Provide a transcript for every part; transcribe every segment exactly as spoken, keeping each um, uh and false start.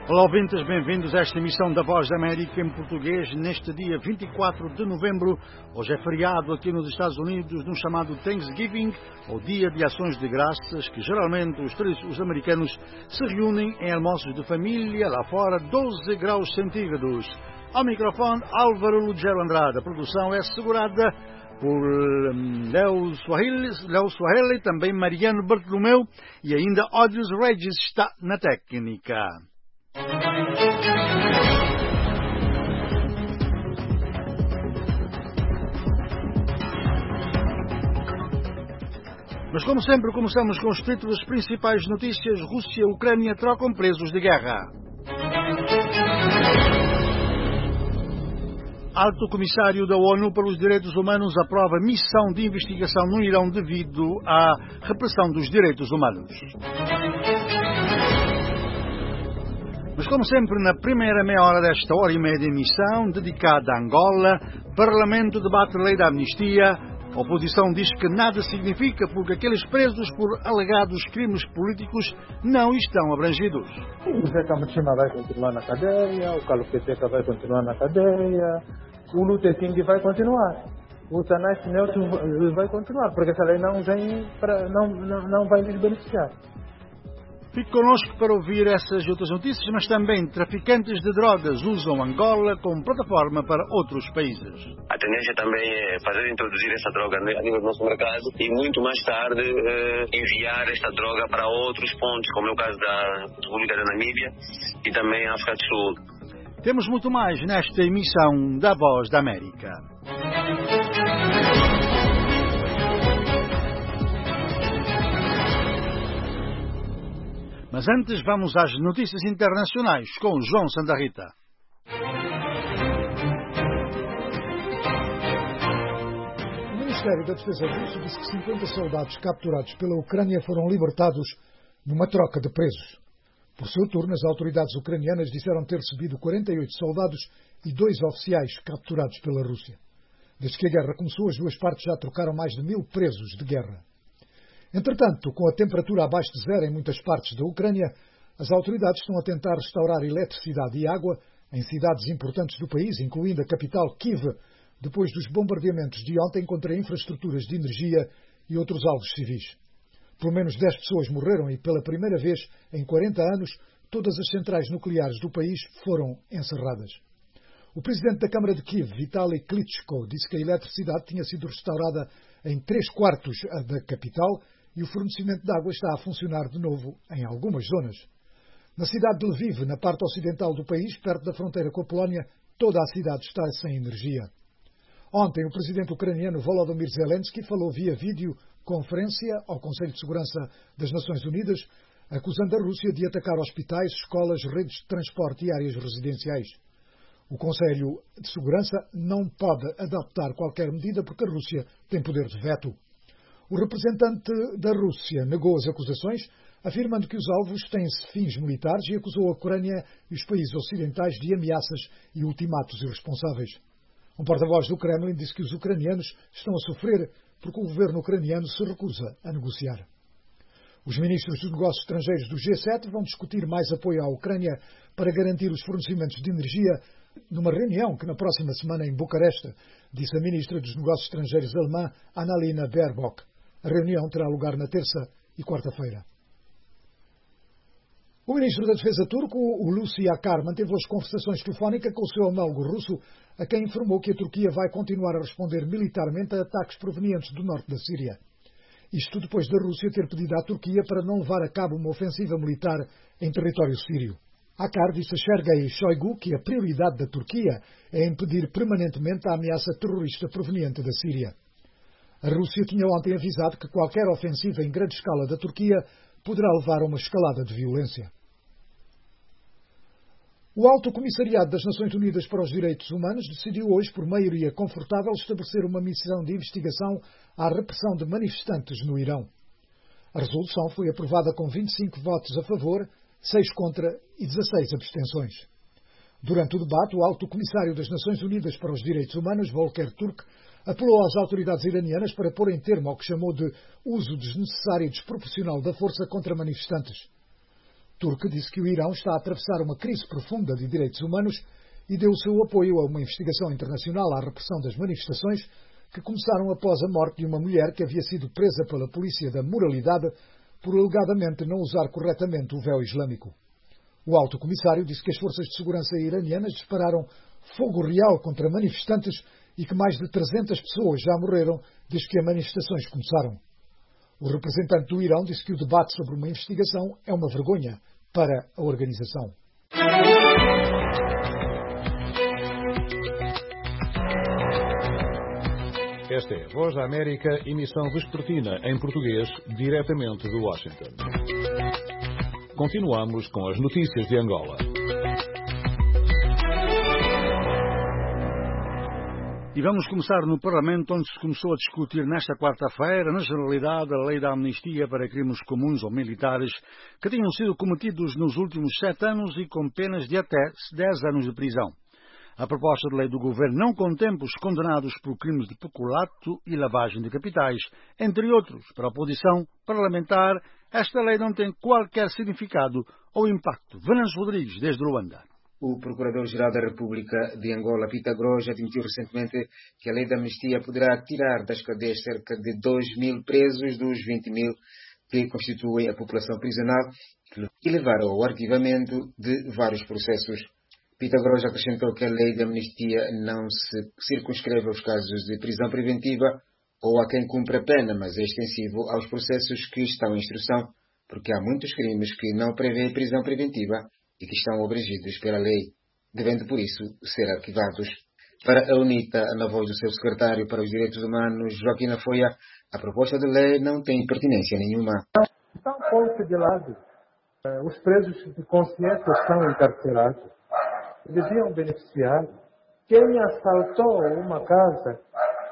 Olá, ouvintes, bem-vindos a esta emissão da Voz da América em português neste dia vinte e quatro de novembro. Hoje é feriado aqui nos Estados Unidos, num chamado Thanksgiving, ou Dia de Ações de Graças, que geralmente os, os americanos se reúnem em almoços de família, lá fora, doze graus centígrados. Ao microfone, Álvaro Lugero Andrade. A produção é assegurada por Léo Swahili, Léo Swahili, também Mariano Bartolomeu e ainda Ódios Regis está na técnica. Mas como sempre começamos com os títulos principais notícias. Rússia e Ucrânia trocam presos de guerra. Alto Comissário da ONU para os Direitos Humanos aprova missão de investigação no Irão devido à repressão dos direitos humanos. Mas como sempre, na primeira meia hora desta hora e meia de emissão, dedicada a Angola, Parlamento debate a lei da amnistia, a oposição diz que nada significa porque aqueles presos por alegados crimes políticos não estão abrangidos. O Zé Camachima vai continuar na cadeia, o Carlos Peteca vai continuar na cadeia, o Luther King vai continuar, o Tanais Nelson vai continuar, porque essa lei não, vem pra, não, não, não vai lhes beneficiar. Fique connosco para ouvir essas e outras notícias, mas também traficantes de drogas usam Angola como plataforma para outros países. A tendência também é fazer introduzir essa droga a nível do nosso mercado e muito mais tarde eh, enviar esta droga para outros pontos, como é o caso da República da Namíbia e também a África do Sul. Temos muito mais nesta emissão da Voz da América. Mas antes vamos às notícias internacionais com João Santa Rita. O Ministério da Defesa russo disse que cinquenta soldados capturados pela Ucrânia foram libertados numa troca de presos. Por seu turno, as autoridades ucranianas disseram ter recebido quarenta e oito soldados e dois oficiais capturados pela Rússia. Desde que a guerra começou, as duas partes já trocaram mais de mil presos de guerra. Entretanto, com a temperatura abaixo de zero em muitas partes da Ucrânia, as autoridades estão a tentar restaurar eletricidade e água em cidades importantes do país, incluindo a capital Kiev, depois dos bombardeamentos de ontem contra infraestruturas de energia e outros alvos civis. Pelo menos dez pessoas morreram e, pela primeira vez em quarenta anos, todas as centrais nucleares do país foram encerradas. O presidente da Câmara de Kiev, Vitaly Klitschko, disse que a eletricidade tinha sido restaurada em três quartos da capital e o fornecimento de água está a funcionar de novo em algumas zonas. Na cidade de Lviv, na parte ocidental do país, perto da fronteira com a Polónia, toda a cidade está sem energia. Ontem, o presidente ucraniano Volodymyr Zelensky falou via videoconferência ao Conselho de Segurança das Nações Unidas, acusando a Rússia de atacar hospitais, escolas, redes de transporte e áreas residenciais. O Conselho de Segurança não pode adaptar qualquer medida porque a Rússia tem poder de veto. O representante da Rússia negou as acusações, afirmando que os alvos têm fins militares e acusou a Ucrânia e os países ocidentais de ameaças e ultimatos irresponsáveis. Um porta-voz do Kremlin disse que os ucranianos estão a sofrer porque o governo ucraniano se recusa a negociar. Os ministros dos negócios estrangeiros do G sete vão discutir mais apoio à Ucrânia para garantir os fornecimentos de energia numa reunião que na próxima semana em Bucareste, disse a ministra dos Negócios Estrangeiros alemã Annalena Baerbock. A reunião terá lugar na terça e quarta-feira. O ministro da Defesa turco, Hulusi Akar, manteve hoje conversações telefónicas com o seu homólogo russo, a quem informou que a Turquia vai continuar a responder militarmente a ataques provenientes do norte da Síria. Isto depois da Rússia ter pedido à Turquia para não levar a cabo uma ofensiva militar em território sírio. Akar disse a Sergei Shoigu que a prioridade da Turquia é impedir permanentemente a ameaça terrorista proveniente da Síria. A Rússia tinha ontem avisado que qualquer ofensiva em grande escala da Turquia poderá levar a uma escalada de violência. O Alto Comissariado das Nações Unidas para os Direitos Humanos decidiu hoje, por maioria confortável, estabelecer uma missão de investigação à repressão de manifestantes no Irão. A resolução foi aprovada com vinte e cinco votos a favor, seis contra e dezasseis abstenções. Durante o debate, o Alto Comissário das Nações Unidas para os Direitos Humanos, Volker Turk, apelou às autoridades iranianas para pôr em termo ao que chamou de uso desnecessário e desproporcional da força contra manifestantes. turca disse que o Irão está a atravessar uma crise profunda de direitos humanos e deu o seu apoio a uma investigação internacional à repressão das manifestações que começaram após a morte de uma mulher que havia sido presa pela polícia da moralidade por alegadamente não usar corretamente o véu islâmico. O alto comissário disse que as forças de segurança iranianas dispararam fogo real contra manifestantes e que mais de trezentas pessoas já morreram desde que as manifestações começaram. O representante do Irão disse que o debate sobre uma investigação é uma vergonha para a organização. Esta é a Voz da América, emissão vespertina em português, diretamente de Washington. Continuamos com as notícias de Angola. E vamos começar no Parlamento, onde se começou a discutir nesta quarta-feira, na generalidade, a lei da amnistia para crimes comuns ou militares que tinham sido cometidos nos últimos sete anos e com penas de até dez anos de prisão. A proposta de lei do governo não contempla os condenados por crimes de peculato e lavagem de capitais, entre outros. Para a oposição parlamentar, esta lei não tem qualquer significado ou impacto. Venâncio Rodrigues, desde Luanda. O Procurador-Geral da República de Angola, Pita Groja, admitiu recentemente que a lei da amnistia poderá tirar das cadeias cerca de dois mil presos dos vinte mil que constituem a população prisional e levar ao arquivamento de vários processos. Pita Groja acrescentou que a lei de amnistia não se circunscreve aos casos de prisão preventiva ou a quem cumpre a pena, mas é extensivo aos processos que estão em instrução, porque há muitos crimes que não prevêem prisão preventiva e que estão abrangidos pela lei, devendo por isso ser arquivados. Para a UNITA, na voz do seu secretário para os Direitos Humanos, Joaquim Afoia, a proposta de lei não tem pertinência nenhuma. Está um pouco de lado. Os presos de consciência estão encarcerados. Deviam beneficiar. Quem assaltou uma casa,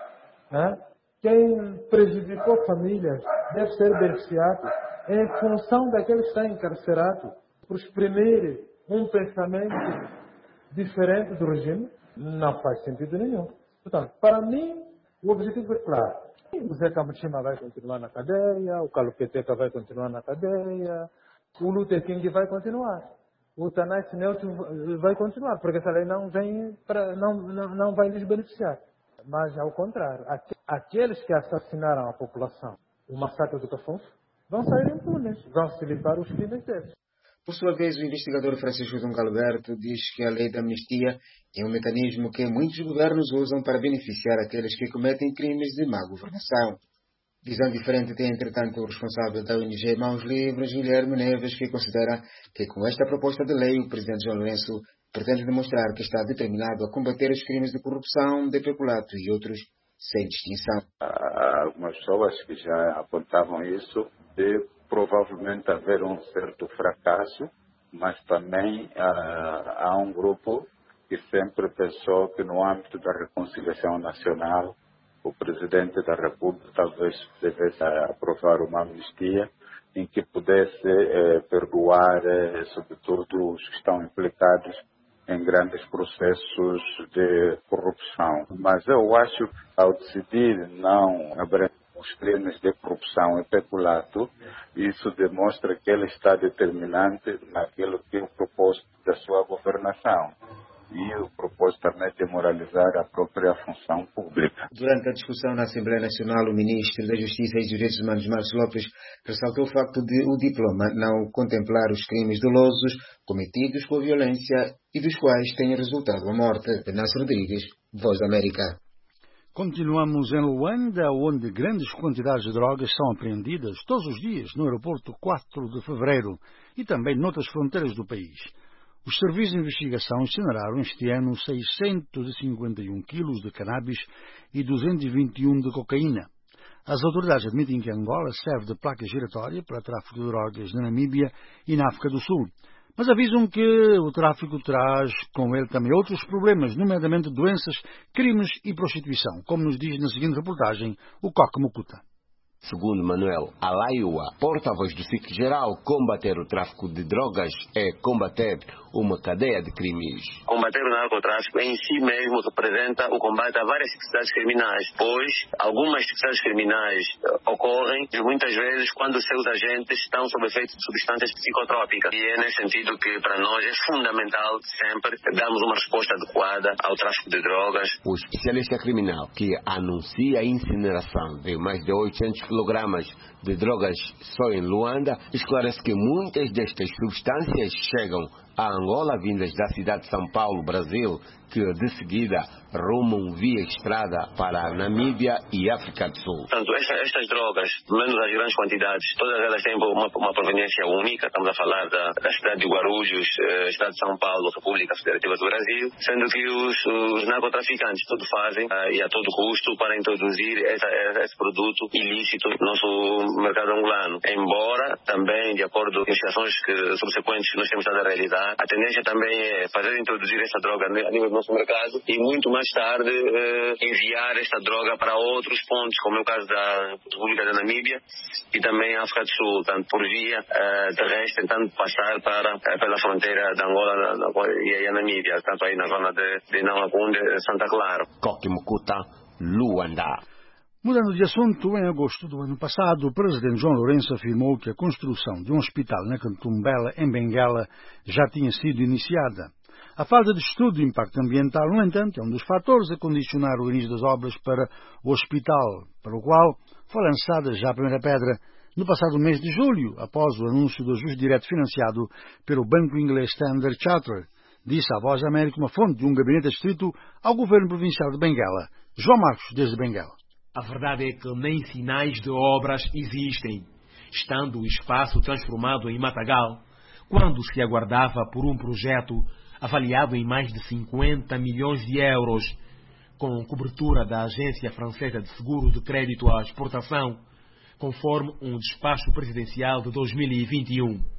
né? Quem prejudicou famílias, deve ser beneficiado em função daquele que está encarcerado. Por exprimir um pensamento diferente do regime, não faz sentido nenhum. Portanto, para mim, o objetivo é claro. O Zé Camachima vai continuar na cadeia, o Calupeteca vai continuar na cadeia, o Luther King vai continuar. O Tanais Neutro vai continuar, porque essa lei não, vem pra, não, não, não vai lhes beneficiar. Mas, ao contrário, aqueles que assassinaram a população, o massacre do Cafunço, vão sair impunes, vão se limpar os crimes deles. Por sua vez, o investigador Francisco Dunga Alberto diz que a lei da amnistia é um mecanismo que muitos governos usam para beneficiar aqueles que cometem crimes de má governação. Visão diferente tem, entretanto, o responsável da O N G Mãos Livres, Guilherme Neves, que considera que com esta proposta de lei o presidente João Lourenço pretende demonstrar que está determinado a combater os crimes de corrupção, de peculato e outros sem distinção. Há algumas pessoas que já apontavam isso de provavelmente haver um certo fracasso, mas também ah, há um grupo que sempre pensou que no âmbito da reconciliação nacional o Presidente da República talvez devesse aprovar uma amnistia em que pudesse eh, perdoar, eh, sobretudo, os que estão implicados em grandes processos de corrupção. Mas eu acho que ao decidir não abrir os crimes de corrupção e peculato, isso demonstra que ele está determinante naquilo que é o propósito da sua governação. E o propósito também de moralizar a própria função pública. Durante a discussão na Assembleia Nacional, o Ministro da Justiça e dos Direitos Humanos, Marcos Lopes, ressaltou o facto de o diploma não contemplar os crimes dolosos cometidos com violência e dos quais tenha resultado a morte. Venâncio Rodrigues, Voz da América. Continuamos em Luanda, onde grandes quantidades de drogas são apreendidas todos os dias no aeroporto quatro de fevereiro e também noutras fronteiras do país. Os serviços de investigação incineraram este ano seiscentos e cinquenta e um quilos de cannabis e duzentos e vinte e um de cocaína. As autoridades admitem que Angola serve de placa giratória para tráfico de drogas na Namíbia e na África do Sul, mas avisam que o tráfico traz com ele também outros problemas, nomeadamente doenças, crimes e prostituição, como nos diz na seguinte reportagem o Coque Mucuta. Segundo Manuel Alaiua, porta-voz do S I C Geral, combater o tráfico de drogas é combater uma cadeia de crimes. Combater o narcotráfico em si mesmo representa o combate a várias atividades criminais, pois algumas atividades criminais ocorrem muitas vezes quando os seus agentes estão sob efeito de substâncias psicotrópicas. E é nesse sentido que para nós é fundamental sempre darmos uma resposta adequada ao tráfico de drogas. O especialista criminal que anuncia a incineração de mais de oitocentos quilogramas de drogas só em Luanda esclarece que muitas destas substâncias chegam a Angola vindas da cidade de São Paulo, Brasil, que de seguida rumam via estrada para a Namíbia e África do Sul. Portanto, esta, estas drogas, menos as grandes quantidades, todas elas têm uma, uma proveniência única. Estamos a falar da, da cidade de Guarulhos, eh, estado de São Paulo, República Federativa do Brasil, sendo que os, os narcotraficantes tudo fazem eh, e a todo custo para introduzir essa, esse produto ilícito no nosso mercado angolano. Embora também, de acordo com investigações que, subsequentes que nós temos estado a realizar, a tendência também é fazer introduzir essa droga a nível do nosso mercado e muito mais tarde eh, enviar esta droga para outros pontos, como é o caso da República da Namíbia e também a África do Sul, tanto por via eh, terrestre, tentando passar para, eh, pela fronteira da Angola na, na, e a Namíbia, tanto aí na zona de, de Namacunde, Santa Clara. Kokimukuta, Luanda. Mudando de assunto, em agosto do ano passado, o presidente João Lourenço afirmou que a construção de um hospital na Katumbela, em Benguela, já tinha sido iniciada. A falta de estudo de impacto ambiental, no entanto, é um dos fatores a condicionar o início das obras para o hospital, para o qual foi lançada já a primeira pedra no passado mês de julho, após o anúncio do ajuste direto financiado pelo banco inglês Standard Chartered, disse à Voz da América uma fonte de um gabinete adscrito ao governo provincial de Benguela. João Marcos, desde Benguela. A verdade é que nem sinais de obras existem, estando o espaço transformado em matagal, quando se aguardava por um projeto avaliado em mais de cinquenta milhões de euros, com cobertura da Agência Francesa de Seguro de Crédito à Exportação, conforme um despacho presidencial de dois mil e vinte e um.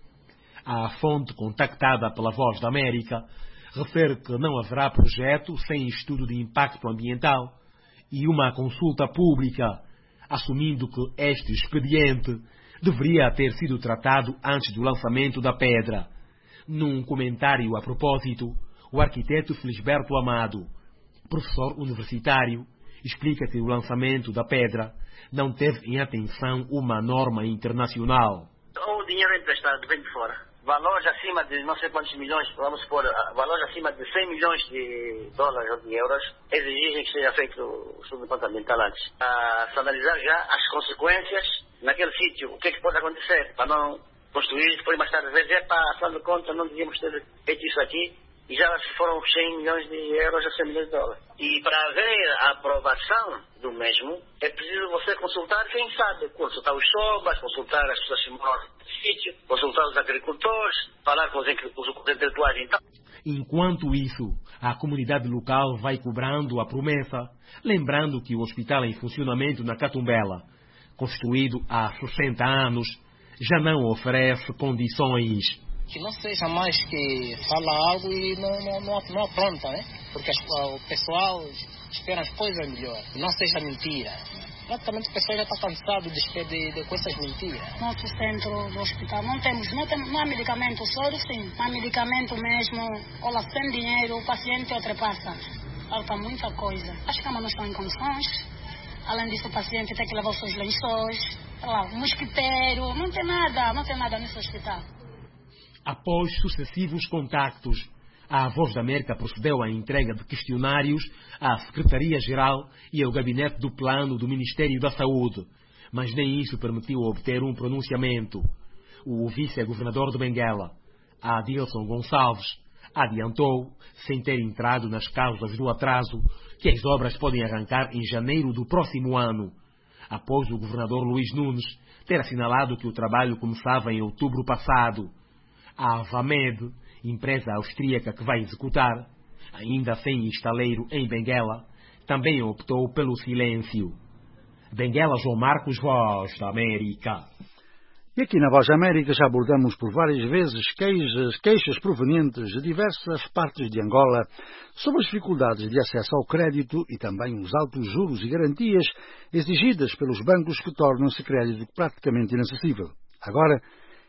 A fonte contactada pela Voz da América refere que não haverá projeto sem estudo de impacto ambiental e uma consulta pública, assumindo que este expediente deveria ter sido tratado antes do lançamento da pedra. Num comentário a propósito, o arquiteto Felisberto Amado, professor universitário, explica que o lançamento da pedra não teve em atenção uma norma internacional. O dinheiro emprestado vem de fora. Valores acima de não sei quantos milhões, vamos supor, valores acima de cem milhões de dólares ou de euros, exigem que seja feito o estudo de impacto ambiental antes. A se analisar já as consequências naquele sítio, o que é que pode acontecer, para não construir, depois mais tarde ver, é para, afinal de contas, não devíamos ter feito isso aqui, e já foram cem milhões de euros a cem milhões de dólares. E para haver a aprovação do mesmo, é preciso você consultar quem sabe, consultar os sobras, consultar as pessoas que moram no sítio, consultar os agricultores, falar com os, os intelectuais e tal. Enquanto isso, a comunidade local vai cobrando a promessa, lembrando que o hospital em funcionamento na Katumbela, construído há sessenta anos, já não oferece condições. Que não seja mais que fala algo e não, não, não, não apronta, né? Porque as, o pessoal espera as coisas melhores. Não seja mentira. Praticamente o pessoal já está cansado de, de, de, com essas mentiras. Nosso centro do hospital não temos, não, temos, não há medicamento, soro sim. Não há medicamento mesmo. Olha, sem dinheiro o paciente ultrapassa. Falta muita coisa. As camas não estão em condições. Além disso, o paciente tem que levar os seus lençóis. Lá, um mosquiteiro. Não tem nada, não tem nada nesse hospital. Após sucessivos contactos, a Voz da América procedeu à entrega de questionários à Secretaria-Geral e ao Gabinete do Plano do Ministério da Saúde, mas nem isso permitiu obter um pronunciamento. O vice-governador de Benguela, Adilson Gonçalves, adiantou, sem ter entrado nas causas do atraso, que as obras podem arrancar em janeiro do próximo ano, após o governador Luís Nunes ter assinalado que o trabalho começava em outubro passado. A Vamed, empresa austríaca que vai executar, ainda sem estaleiro em Benguela, também optou pelo silêncio. Benguela, João Marcos, Voz da América. E aqui na Voz da América já abordamos por várias vezes queixas, queixas provenientes de diversas partes de Angola sobre as dificuldades de acesso ao crédito e também os altos juros e garantias exigidas pelos bancos que tornam esse crédito praticamente inacessível. Agora,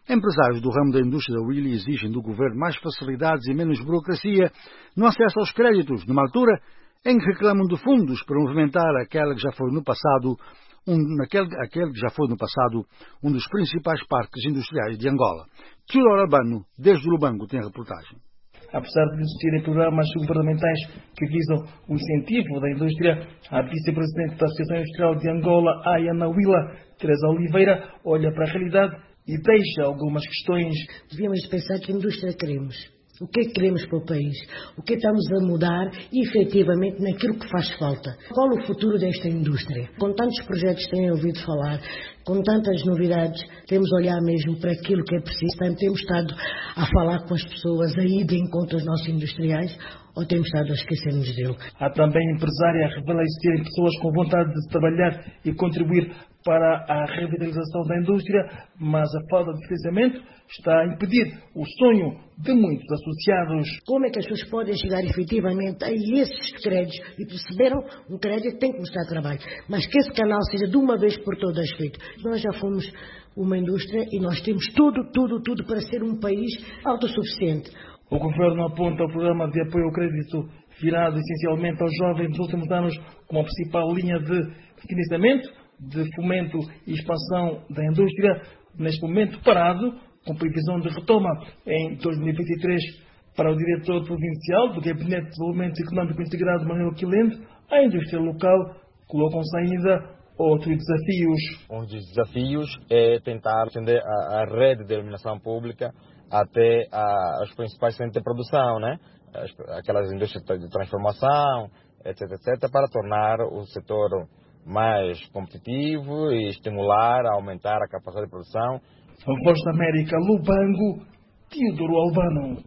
Empresários do ramo da indústria da Willy exigem do governo mais facilidades e menos burocracia no acesso aos créditos, numa altura em que reclamam de fundos para movimentar aquela que já foi no passado um, naquele, aquele que já foi no passado um dos principais parques industriais de Angola. Teodoro Albano, desde o Lubango, tem a reportagem. Apesar de existirem programas governamentais que visam o incentivo da indústria, a vice-presidente da Associação Industrial de Angola, Ayana Willa, Teresa Oliveira, olha para a realidade e deixa algumas questões. Devíamos pensar que indústria queremos. O que é que queremos para o país? O que estamos a mudar efetivamente naquilo que faz falta? Qual o futuro desta indústria? Com tantos projetos que têm ouvido falar, com tantas novidades, temos de olhar mesmo para aquilo que é preciso. Temos estado a falar com as pessoas, a ir de encontro aos nossos industriais, ou temos estado a esquecer-nos dele? Há também empresária a revela existirem pessoas com vontade de trabalhar e contribuir para a revitalização da indústria, mas a falta de financiamento está a impedir o sonho de muitos associados. Como é que as pessoas podem chegar efetivamente a esses créditos e perceberam um crédito tem que mostrar trabalho, mas que esse canal seja de uma vez por todas feito. Nós já fomos uma indústria e nós temos tudo, tudo, tudo para ser um país autossuficiente. O governo aponta o programa de apoio ao crédito virado essencialmente aos jovens nos últimos anos como a principal linha de financiamento, de fomento e expansão da indústria, neste momento parado, com previsão de retoma em dois mil e vinte e três. Para o diretor provincial do Gabinete de Desenvolvimento Económico Integrado, Manuel Quilende, a indústria local colocam-se ainda outros desafios. Um dos desafios é tentar atender a, a rede de iluminação pública até a, os principais centros de produção, né? As, aquelas indústrias de transformação, etc, etc, para tornar o setor mais competitivo e estimular, aumentar a capacidade de produção. A Voz da América, Lubango, Teodoro Albano.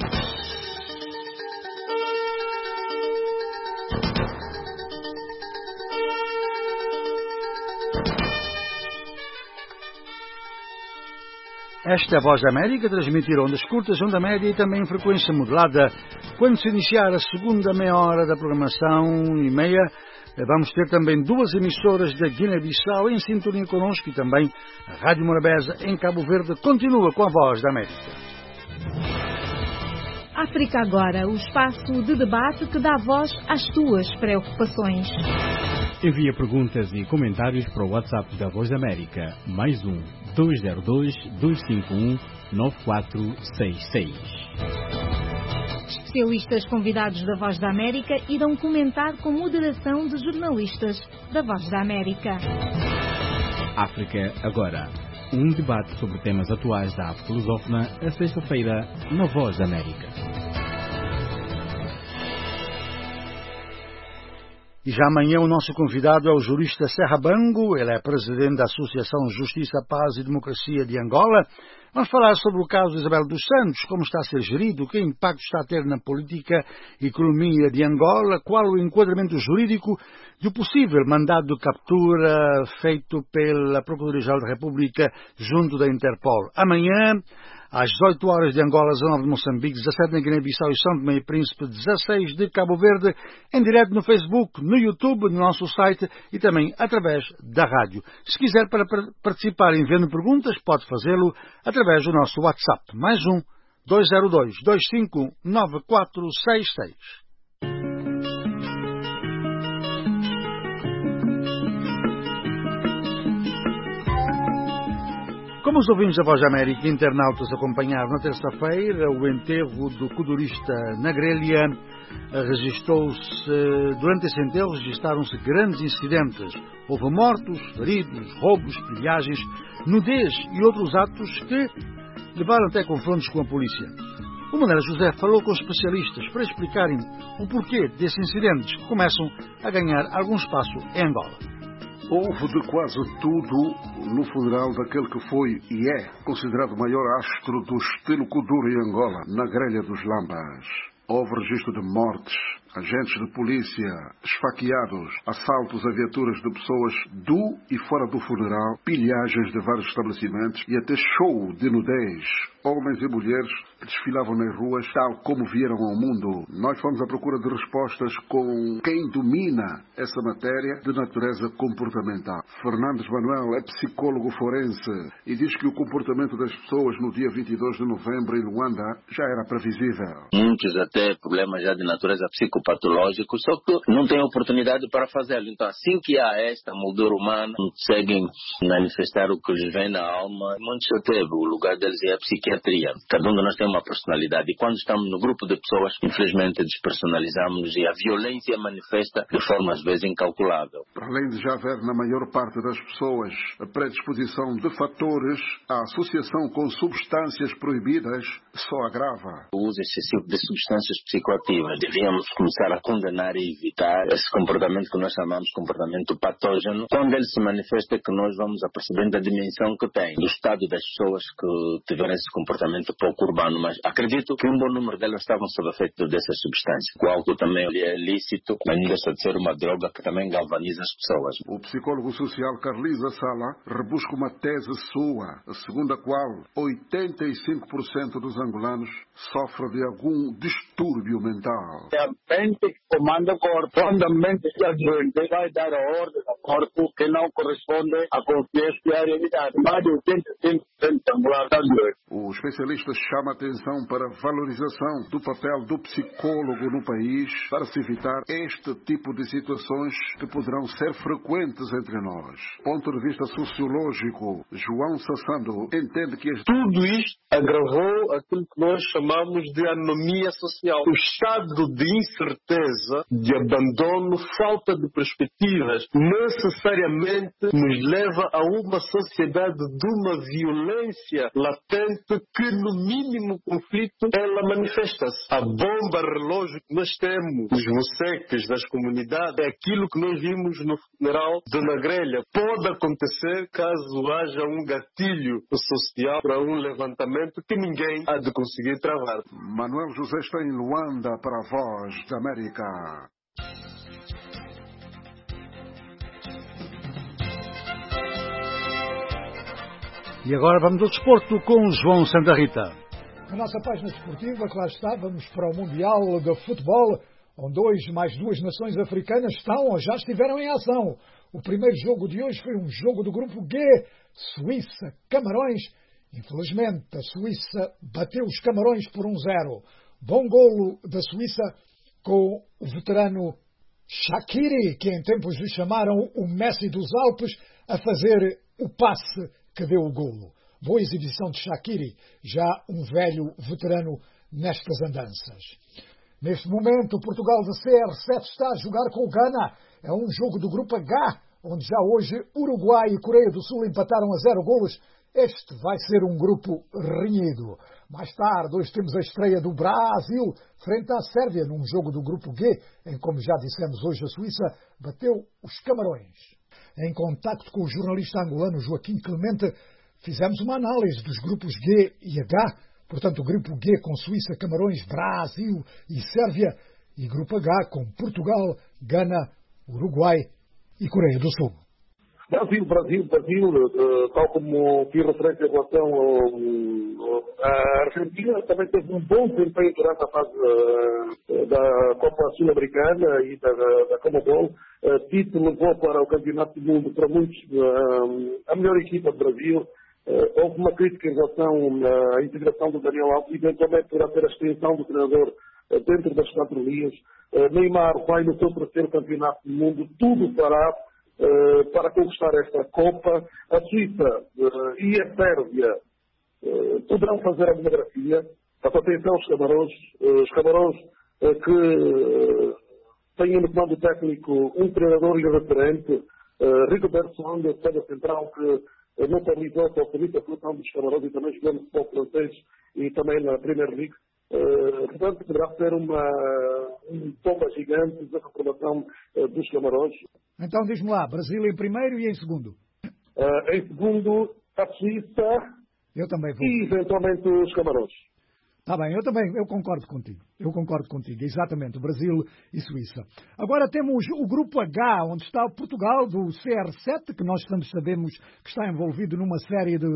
Esta é a Voz da América, transmitir ondas curtas, onda média e também em frequência modulada. Quando se iniciar a segunda meia hora da programação e meia, vamos ter também duas emissoras da Guiné-Bissau em sintonia connosco e também a Rádio Morabeza em Cabo Verde continua com a Voz da América. África Agora, o espaço de debate que dá voz às tuas preocupações. Envia perguntas e comentários para o WhatsApp da Voz da América, mais um, dois zero dois, dois cinco um, nove quatro seis seis. Especialistas convidados da Voz da América irão comentar com moderação de jornalistas da Voz da América. África Agora, um debate sobre temas atuais da África lusófona, a sexta-feira, na Voz da América. E já amanhã o nosso convidado é o jurista Serra Bango, ele é presidente da Associação Justiça, Paz e Democracia de Angola. Vamos falar sobre o caso de Isabel dos Santos, como está a ser gerido, que impacto está a ter na política e economia de Angola, qual o enquadramento jurídico do possível mandado de captura feito pela Procuradoria-Geral da República junto da Interpol. Amanhã, às dezoito horas de Angola, dezanove de Moçambique, dezassete na Guiné-Bissau e São Tomé e Príncipe, dezasseis de Cabo Verde, em direto no Facebook, no YouTube, no nosso site e também através da rádio. Se quiser para participar enviando perguntas, pode fazê-lo através do nosso WhatsApp. Mais um, dois zero dois, dois cinco um, nove quatro seis seis. Como os ouvintes da Voz da América internautas acompanharam na terça-feira, o enterro do codurista na grelha registrou-se, durante esse enterro registaram-se grandes incidentes. Houve mortos, feridos, roubos, pilhagens, nudez e outros atos que levaram até confrontos com a polícia. O Manuel José falou com especialistas para explicarem o porquê desses incidentes que começam a ganhar algum espaço em Angola. Houve de quase tudo no funeral daquele que foi e é considerado o maior astro do estilo Kuduro em Angola, na grelha dos Lambas. Houve registro de mortes, agentes de polícia esfaqueados, assaltos a viaturas de pessoas do e fora do funeral, pilhagens de vários estabelecimentos e até show de nudez. homens e mulheres desfilavam nas ruas tal como vieram ao mundo. Nós fomos à procura de respostas com quem domina essa matéria de natureza comportamental. Fernandes Manuel é psicólogo forense e diz que o comportamento das pessoas no dia vinte e dois de novembro em Luanda já era previsível. Muitos até problemas já de natureza psicopatológica, só que não têm oportunidade para fazê-lo. Então, assim que há esta moldura humana, conseguem manifestar o que lhes vem na alma. Muitos até, o lugar deles é a psiquiatria. Cada um de nós tem uma personalidade. E quando estamos no grupo de pessoas, infelizmente despersonalizamos e a violência manifesta de forma às vezes incalculável. Além de já haver na maior parte das pessoas a predisposição de fatores, a associação com substâncias proibidas só agrava. O uso excessivo de substâncias psicoativas. Devíamos começar a condenar e evitar esse comportamento que nós chamamos de comportamento patógeno. Quando ele se manifesta, que nós vamos apercebendo a dimensão que tem do estado das pessoas que tiveram esse comportamento pouco urbano. Mas acredito que um bom número delas estavam sob efeito dessas substâncias. O álcool também é lícito, mas não deixa de ser uma droga que também galvaniza as pessoas. O psicólogo social Carlisa Sala rebusca uma tese sua, segundo a qual oitenta e cinco por cento dos angolanos sofrem de algum distúrbio mental. É a mente que comanda o corpo. Quando a mente está doente, vai dar a ordem ao corpo que não corresponde à consciência e à realidade. Mais de oitenta e cinco por cento de angolanos estão doentes. O especialista chama a atenção para a valorização do papel do psicólogo no país para se evitar este tipo de situações que poderão ser frequentes entre nós. Ponto de vista sociológico, João Sassando entende que este... tudo isto agravou aquilo que nós chamamos de anomia social. O estado de incerteza, de abandono, falta de perspectivas, necessariamente nos leva a uma sociedade de uma violência latente que, no mínimo conflito, ela manifesta-se. A bomba relógio que nós temos, os moceques das comunidades, é aquilo que nós vimos no funeral de Nagrelha. Pode acontecer caso haja um gatilho social para um levantamento que ninguém há de conseguir travar. Manuel José está em Luanda para a Voz da América. E agora vamos ao desporto com João Santa Rita. Na nossa página desportiva, que lá está, vamos para o Mundial de Futebol, onde dois mais duas nações africanas estão ou já estiveram em ação. O primeiro jogo de hoje foi um jogo do grupo G, Suíça-Camarões. Infelizmente, a Suíça bateu os Camarões por um zero. Bom golo da Suíça com o veterano Shaqiri, que em tempos lhe chamaram o Messi dos Alpes, a fazer o passe que deu o golo. Boa exibição de Shaqiri, já um velho veterano nestas andanças. Neste momento, o Portugal de C R sete está a jogar com o Ghana. É um jogo do grupo H, onde já hoje Uruguai e Coreia do Sul empataram a zero golos. Este vai ser um grupo renhido. Mais tarde, hoje temos a estreia do Brasil frente à Sérvia, num jogo do grupo G, em, como já dissemos hoje, a Suíça bateu os Camarões. Em contacto com o jornalista angolano Joaquim Clemente, fizemos uma análise dos grupos G e H, portanto o grupo G com Suíça, Camarões, Brasil e Sérvia, e grupo H com Portugal, Ghana, Uruguai e Coreia do Sul. Brasil, Brasil, Brasil, uh, tal como fiz referência em relação ao, à Argentina, também teve um bom desempenho durante a fase uh, da Copa Sul-Americana e da, da Comebol. Uh, Tite levou para o Campeonato do Mundo, para muitos, uh, a melhor equipa do Brasil. Uh, houve uma crítica em relação à integração do Daniel Alves, eventualmente poderá ter a extensão do treinador uh, dentro das quatro linhas. Uh, Neymar vai no seu terceiro Campeonato do Mundo, tudo fará Uh, para conquistar esta Copa. A Suíça uh, e a Sérvia uh, poderão fazer a monografia. Faça atenção aos Camarões, uh, os Camarões uh, que uh, têm no comando técnico um treinador irreferente, uh, Rigoberto Sonda, defesa central, que uh, notabilizou-se ao serviço da seleção dos Camarões e também jogou no futebol francês e também na Premier League. Uh, portanto, poderá ser uma, um tomba gigante da reprovação uh, dos Camarões. Então diz-me lá, Brasil em primeiro e em segundo? Uh, em segundo, a Suíça. Eu também vou. E eventualmente os Camarões. Está bem, eu também, eu concordo contigo. Eu concordo contigo, exatamente, Brasil e Suíça. Agora temos o grupo H, onde está o Portugal do C R sete, que nós também sabemos que está envolvido numa série de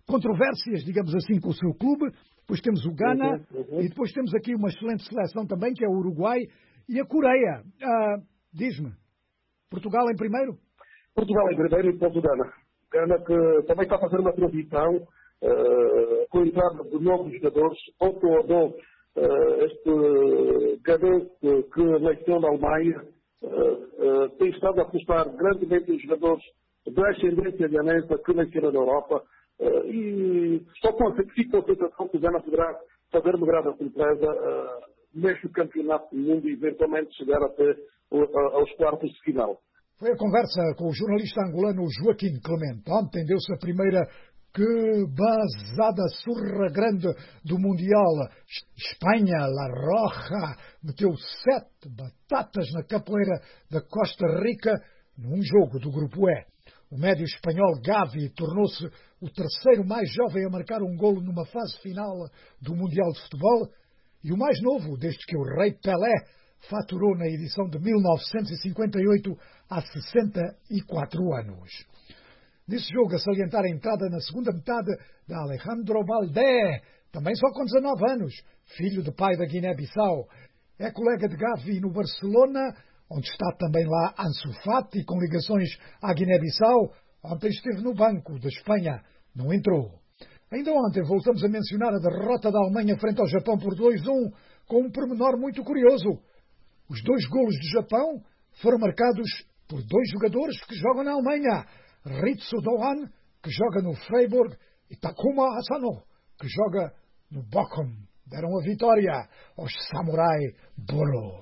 controvérsias, digamos assim, com o seu clube. Depois temos o Ghana uhum, uhum. e depois temos aqui uma excelente seleção também, que é o Uruguai e a Coreia. Ah, diz-me, Portugal em primeiro? Portugal em primeiro e depois o Ghana. Ghana que também está a fazer uma transição uh, com a entrada de novos jogadores. Otto Odó, uh, este ganense que nasceu na Alemanha, uh, uh, tem estado a apostar grandemente em jogadores de ascendência ganense que nasceram na Europa. Uh, e só com a fico a sensação que o Ghana poderá fazer uma grande surpresa uh, neste campeonato do mundo e eventualmente chegar até uh, aos quartos de final. Foi a conversa com o jornalista angolano Joaquim Clemente. Ontem deu-se a primeira que basada surra grande do Mundial. Espanha, La Roja, meteu sete batatas na capoeira da Costa Rica num jogo do Grupo E. O médio espanhol Gavi tornou-se o terceiro mais jovem a marcar um golo numa fase final do Mundial de Futebol e o mais novo, desde que o rei Pelé faturou na edição de mil novecentos e cinquenta e oito há sessenta e quatro anos. Nesse jogo, a salientar a entrada na segunda metade de Alejandro Baldé, também só com dezanove anos, filho de pai da Guiné-Bissau. É colega de Gavi no Barcelona, onde está também lá Ansu Fati, com ligações à Guiné-Bissau. Ontem esteve no banco da Espanha, não entrou. Ainda ontem voltamos a mencionar a derrota da Alemanha frente ao Japão por dois a um, com um pormenor muito curioso. Os dois golos do Japão foram marcados por dois jogadores que jogam na Alemanha. Ritsu Doan, que joga no Freiburg, e Takuma Asano, que joga no Bochum. Deram a vitória aos Samurai Boro.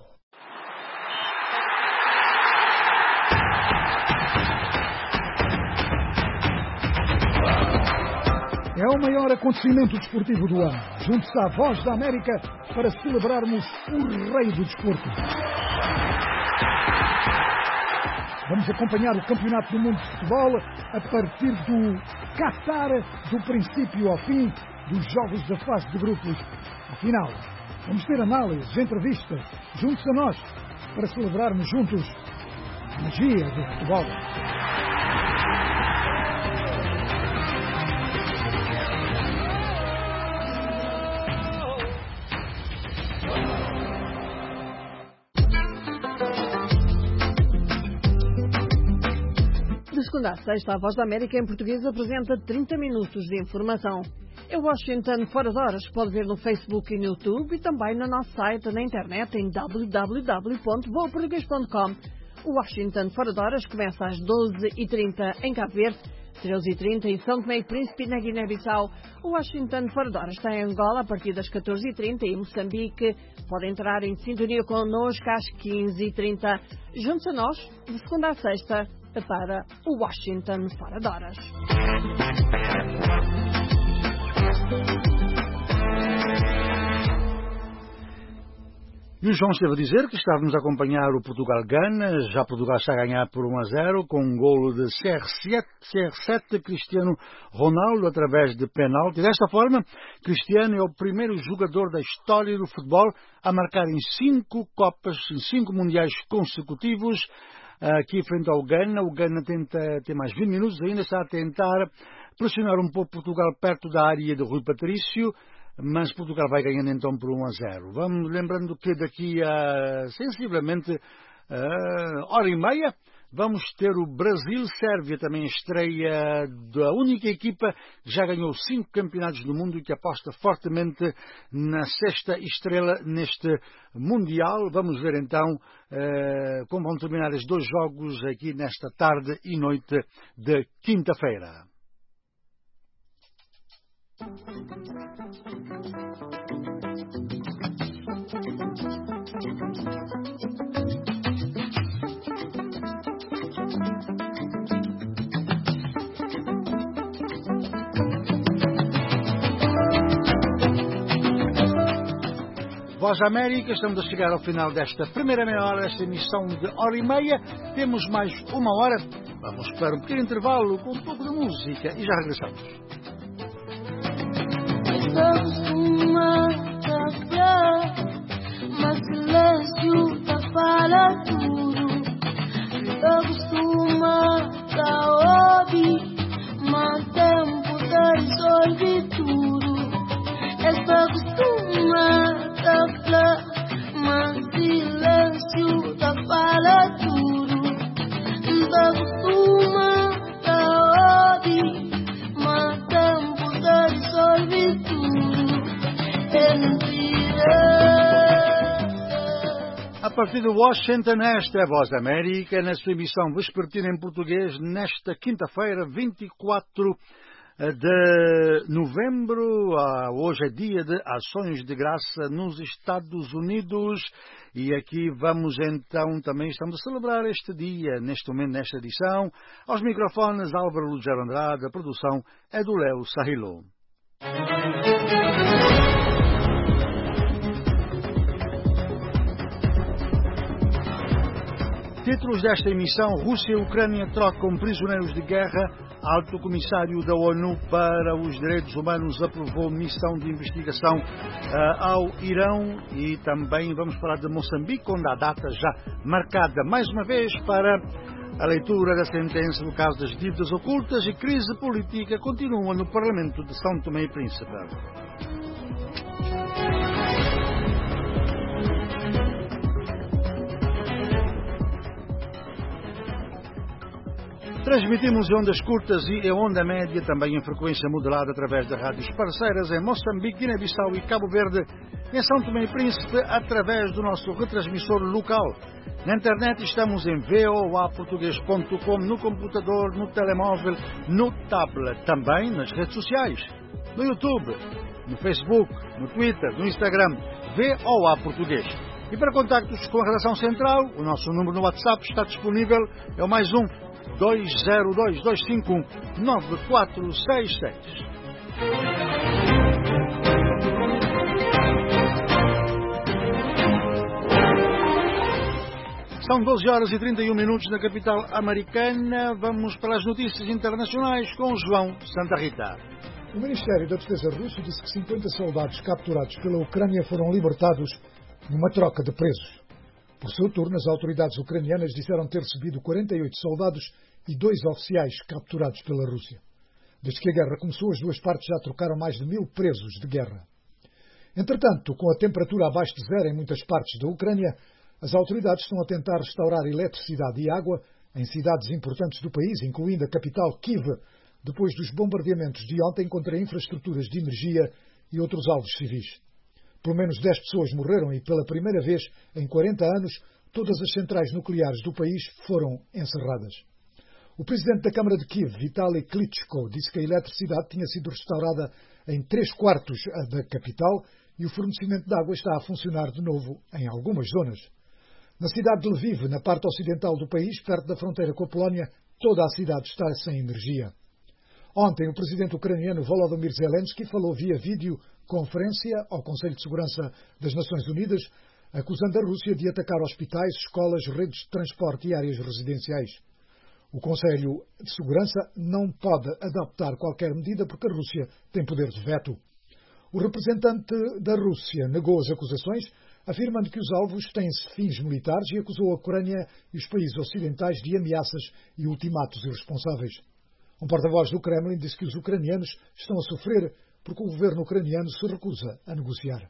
É o maior acontecimento desportivo do ano. Junte-se à Voz da América para celebrarmos o rei do desporto. Vamos acompanhar o Campeonato do Mundo de Futebol a partir do Qatar, do princípio ao fim dos jogos da fase de grupos. Afinal, vamos ter análises, entrevistas. Junte-se a nós para celebrarmos juntos a magia do futebol. De segunda a sexta, a Voz da América em português apresenta trinta minutos de informação. É Washington Fora de Horas, que pode ver no Facebook e no YouTube e também no nosso site na internet em w w w ponto boa português ponto com. O Washington Fora de Horas começa às doze e trinta em Cabo Verde, treze e trinta em São Tomé e Príncipe na Guiné-Bissau. O Washington Fora de Horas está em Angola a partir das catorze e trinta e em Moçambique. Pode entrar em sintonia connosco às quinze e trinta. Junte-se a nós, de segunda a sexta, para o Washington Fora de Horas. E o João esteve a dizer que estávamos a acompanhar o Portugal-Gana. Já Portugal está a ganhar por um a zero com um golo de C R sete, Cristiano Ronaldo, através de penalti. Desta forma, Cristiano é o primeiro jogador da história do futebol a marcar em cinco Copas, em cinco Mundiais consecutivos. Aqui frente ao Ghana, o Ghana tenta ter mais vinte minutos, ainda está a tentar pressionar um pouco Portugal perto da área de Rui Patrício, mas Portugal vai ganhando então por um a zero. Vamos lembrando que daqui a sensivelmente uh, hora e meia vamos ter o Brasil-Sérvia, também estreia da única equipa que já ganhou cinco campeonatos do mundo e que aposta fortemente na sexta estrela neste Mundial. Vamos ver então uh, como vão terminar os dois jogos aqui nesta tarde e noite de quinta-feira. Voz da América, estamos a chegar ao final desta primeira meia hora, esta emissão de hora e meia. Temos mais uma hora, vamos para um pequeno intervalo com um pouco de música e já regressamos. Mas silêncio tá fala tudo. Eu costuma tá ouvir, mas tempo da tudo é mentira. A partir de Washington, esta é a Voz da América, na sua emissão vespertina em português, nesta quinta-feira, vinte e quatro de novembro. Hoje é dia de Ações de Graça nos Estados Unidos e aqui vamos então, também estamos a celebrar este dia, neste momento, nesta edição. Aos microfones, Álvaro Lugero Andrade, a produção é do Léo Sahilo. Títulos desta emissão: Rússia e Ucrânia trocam prisioneiros de guerra. Alto Comissário da ONU para os Direitos Humanos aprovou missão de investigação uh, ao Irão. E também vamos falar de Moçambique, onde a data já marcada mais uma vez para a leitura da sentença no caso das dívidas ocultas. E crise política continua no Parlamento de São Tomé e Príncipe. Transmitimos em ondas curtas e em onda média, também em frequência modulada através de rádios parceiras em Moçambique, Guiné-Bissau e Cabo Verde, em São Tomé e Príncipe, através do nosso retransmissor local. Na internet estamos em v o a português ponto com, no computador, no telemóvel, no tablet, também nas redes sociais, no YouTube, no Facebook, no Twitter, no Instagram, V O A Português. E para contactos com a redação central, o nosso número no WhatsApp está disponível, é o mais um dois zero dois dois cinco um nove quatro seis seis. São doze horas e trinta e um minutos na capital americana. Vamos para as notícias internacionais com João Santa Rita. O Ministério da Defesa russo disse que cinquenta soldados capturados pela Ucrânia foram libertados numa troca de presos. Por seu turno, as autoridades ucranianas disseram ter recebido quarenta e oito soldados e dois oficiais capturados pela Rússia. Desde que a guerra começou, as duas partes já trocaram mais de mil presos de guerra. Entretanto, com a temperatura abaixo de zero em muitas partes da Ucrânia, as autoridades estão a tentar restaurar eletricidade e água em cidades importantes do país, incluindo a capital Kiev, depois dos bombardeamentos de ontem contra infraestruturas de energia e outros alvos civis. Pelo menos dez pessoas morreram e, pela primeira vez em quarenta anos, todas as centrais nucleares do país foram encerradas. O presidente da Câmara de Kiev, Vitaly Klitschko, disse que a eletricidade tinha sido restaurada em três quartos da capital e o fornecimento de água está a funcionar de novo em algumas zonas. Na cidade de Lviv, na parte ocidental do país, perto da fronteira com a Polónia, toda a cidade está sem energia. Ontem, o presidente ucraniano Volodymyr Zelensky falou via videoconferência ao Conselho de Segurança das Nações Unidas, acusando a Rússia de atacar hospitais, escolas, redes de transporte e áreas residenciais. O Conselho de Segurança não pode adoptar qualquer medida porque a Rússia tem poder de veto. O representante da Rússia negou as acusações, afirmando que os alvos têm fins militares e acusou a Ucrânia e os países ocidentais de ameaças e ultimatos irresponsáveis. Um porta-voz do Kremlin disse que os ucranianos estão a sofrer porque o governo ucraniano se recusa a negociar.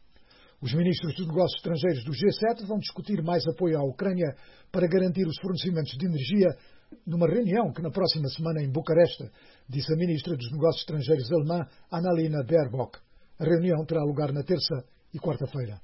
Os ministros dos negócios estrangeiros do G sete vão discutir mais apoio à Ucrânia para garantir os fornecimentos de energia numa reunião que na próxima semana em Bucareste, disse a ministra dos negócios estrangeiros alemã Annalena Baerbock. A reunião terá lugar na terça e quarta-feira.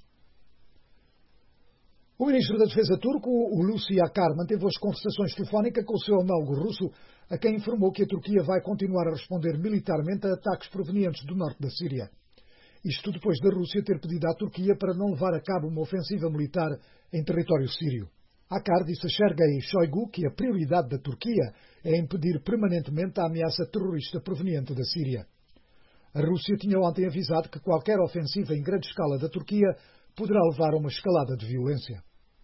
O ministro da Defesa turco, Hulusi Akar, manteve hoje conversações telefónicas com o seu homólogo russo, a quem informou que a Turquia vai continuar a responder militarmente a ataques provenientes do norte da Síria. Isto depois da Rússia ter pedido à Turquia para não levar a cabo uma ofensiva militar em território sírio. Akar disse a Sergei Shoigu que a prioridade da Turquia é impedir permanentemente a ameaça terrorista proveniente da Síria. A Rússia tinha ontem avisado que qualquer ofensiva em grande escala da Turquia poderá levar a uma escalada de violência.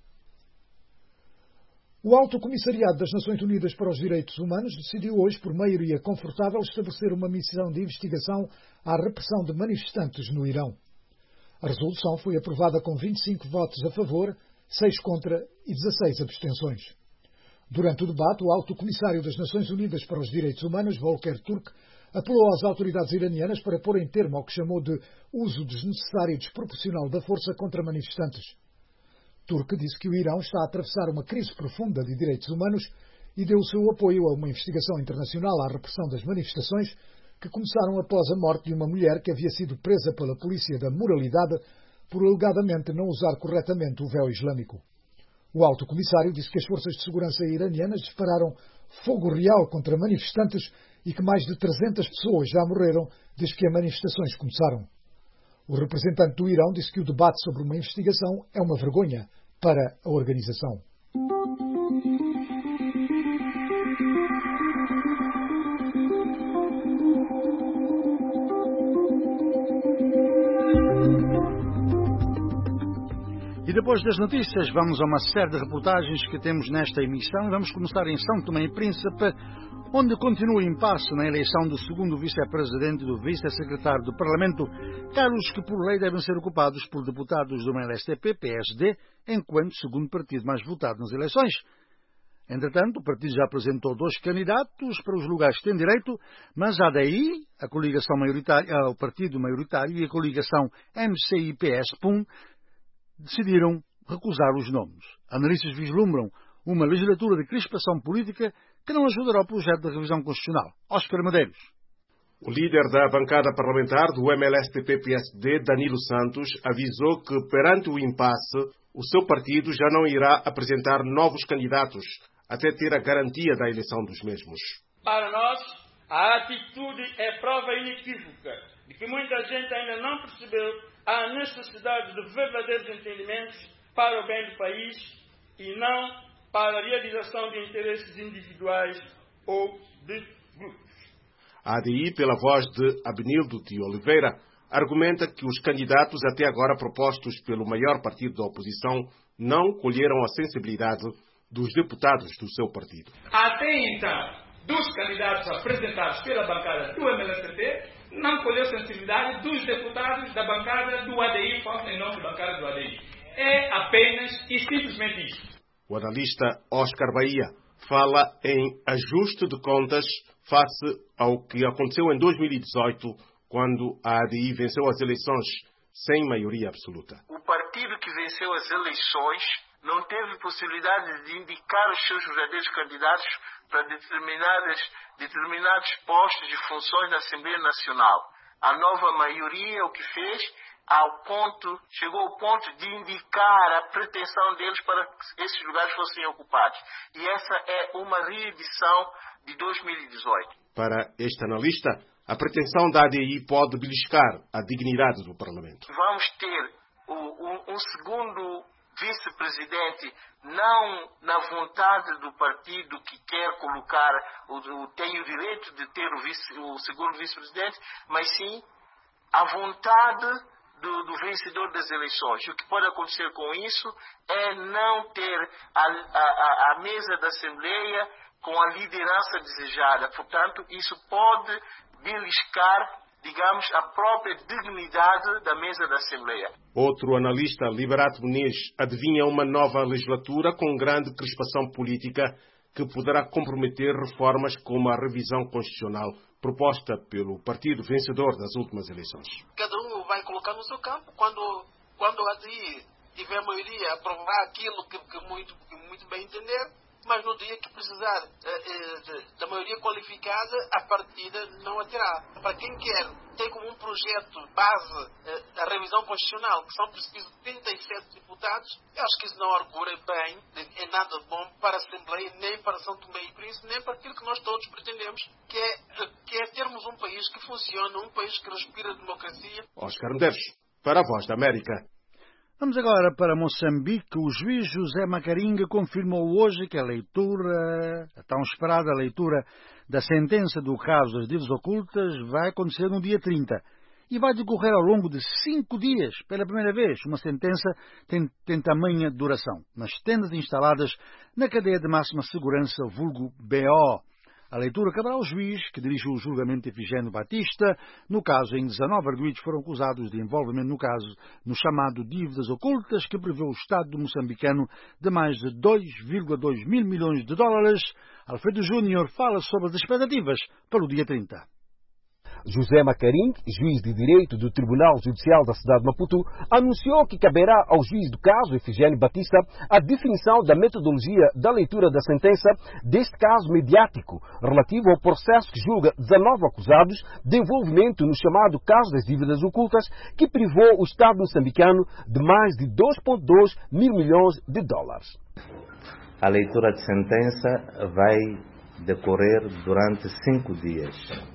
O Alto Comissariado das Nações Unidas para os Direitos Humanos decidiu hoje, por maioria confortável, estabelecer uma missão de investigação à repressão de manifestantes no Irão. A resolução foi aprovada com vinte e cinco votos a favor, seis contra e dezasseis abstenções. Durante o debate, o Alto Comissário das Nações Unidas para os Direitos Humanos, Volker Turk, apelou às autoridades iranianas para pôr em termo ao que chamou de uso desnecessário e desproporcional da força contra manifestantes. Turk disse que o Irão está a atravessar uma crise profunda de direitos humanos e deu o seu apoio a uma investigação internacional à repressão das manifestações, que começaram após a morte de uma mulher que havia sido presa pela polícia da moralidade por alegadamente não usar corretamente o véu islâmico. O alto comissário disse que as forças de segurança iranianas dispararam fogo real contra manifestantes e que mais de trezentas pessoas já morreram desde que as manifestações começaram. O representante do Irão disse que o debate sobre uma investigação é uma vergonha para a organização. E depois das notícias, vamos a uma série de reportagens que temos nesta emissão. Vamos começar em São Tomé e Príncipe, onde continua o impasse na eleição do segundo vice-presidente e do vice-secretário do Parlamento, cargos que por lei devem ser ocupados por deputados do M L S T P P S D, enquanto segundo partido mais votado nas eleições. Entretanto, o partido já apresentou dois candidatos para os lugares que têm direito, mas a ADI, a coligação maioritária, o partido maioritário, e a coligação M C I P S-P U M decidiram recusar os nomes. Analistas vislumbram uma legislatura de crispação política que não ajudará ao projeto de revisão constitucional. Óscar Medeiros. O líder da bancada parlamentar do M L S T P P S D, Danilo Santos, avisou que, perante o impasse, o seu partido já não irá apresentar novos candidatos até ter a garantia da eleição dos mesmos. Para nós, a atitude é prova inequívoca de que muita gente ainda não percebeu a necessidade de verdadeiros entendimentos para o bem do país e não para a realização de interesses individuais ou de grupos. A ADI, pela voz de Abenildo de Oliveira, argumenta que os candidatos até agora propostos pelo maior partido da oposição não colheram a sensibilidade dos deputados do seu partido. Até então, dos candidatos apresentados pela bancada do M L S T P, não colheu sensibilidade dos deputados da bancada do A D I, falta em nome da bancada do A D I. É apenas e simplesmente isso. O analista Oscar Bahia fala em ajuste de contas face ao que aconteceu em dois mil e dezoito, quando a A D I venceu as eleições sem maioria absoluta. O partido que venceu as eleições não teve possibilidade de indicar os seus verdadeiros candidatos para determinados, determinados postos de funções na Assembleia Nacional. A nova maioria o que fez, ao ponto, chegou ao ponto de indicar a pretensão deles para que esses lugares fossem ocupados. E essa é uma reedição de dois mil e dezoito. Para este analista, a pretensão da A D I pode beliscar a dignidade do Parlamento. Vamos ter um, um segundo vice-presidente, não na vontade do partido que quer colocar, o, o, tem o direito de ter o, vice, o segundo vice-presidente, mas sim a vontade do, do vencedor das eleições. O que pode acontecer com isso é não ter a, a, a mesa da Assembleia com a liderança desejada. Portanto, isso pode beliscar, digamos, a própria dignidade da mesa da Assembleia. Outro analista, Liberato Muniz, adivinha uma nova legislatura com grande crispação política que poderá comprometer reformas como a revisão constitucional proposta pelo partido vencedor das últimas eleições. Cada um vai colocar no seu campo. Quando, quando a D I tiver maioria, aprovar aquilo que, que, muito, que muito bem entender, mas no dia que precisar eh, de, da maioria qualificada, a partida não a terá. Para quem quer ter como um projeto base eh, a revisão constitucional, que são precisos trinta e sete deputados, eu acho que isso não augura bem, é nada bom para a Assembleia, nem para São Tomé e Príncipe, nem para aquilo que nós todos pretendemos, que é, que é termos um país que funciona, um país que respira democracia. Oscar Medeiros, para a Voz da América. Vamos agora para Moçambique. O juiz José Macaringa confirmou hoje que a leitura, a tão esperada leitura da sentença do caso das dívidas ocultas vai acontecer no dia trinta e vai decorrer ao longo de cinco dias. Pela primeira vez, uma sentença tem, tem tamanha duração, nas tendas instaladas na cadeia de máxima segurança, vulgo B O. A leitura caberá ao juiz que dirigiu o julgamento de Efigênio Batista, no caso em dezenove arguidos foram acusados de envolvimento no caso no chamado dívidas ocultas, que prevê o Estado moçambicano de mais de dois vírgula dois mil milhões de dólares. Alfredo Júnior fala sobre as expectativas para o dia trinta. José Macaring, juiz de Direito do Tribunal Judicial da cidade de Maputo, anunciou que caberá ao juiz do caso, Efigênio Batista, a definição da metodologia da leitura da sentença deste caso mediático, relativo ao processo que julga dezenove acusados de envolvimento no chamado caso das dívidas ocultas, que privou o Estado moçambicano de mais de dois vírgula dois mil milhões de dólares. A leitura de sentença vai decorrer durante cinco dias,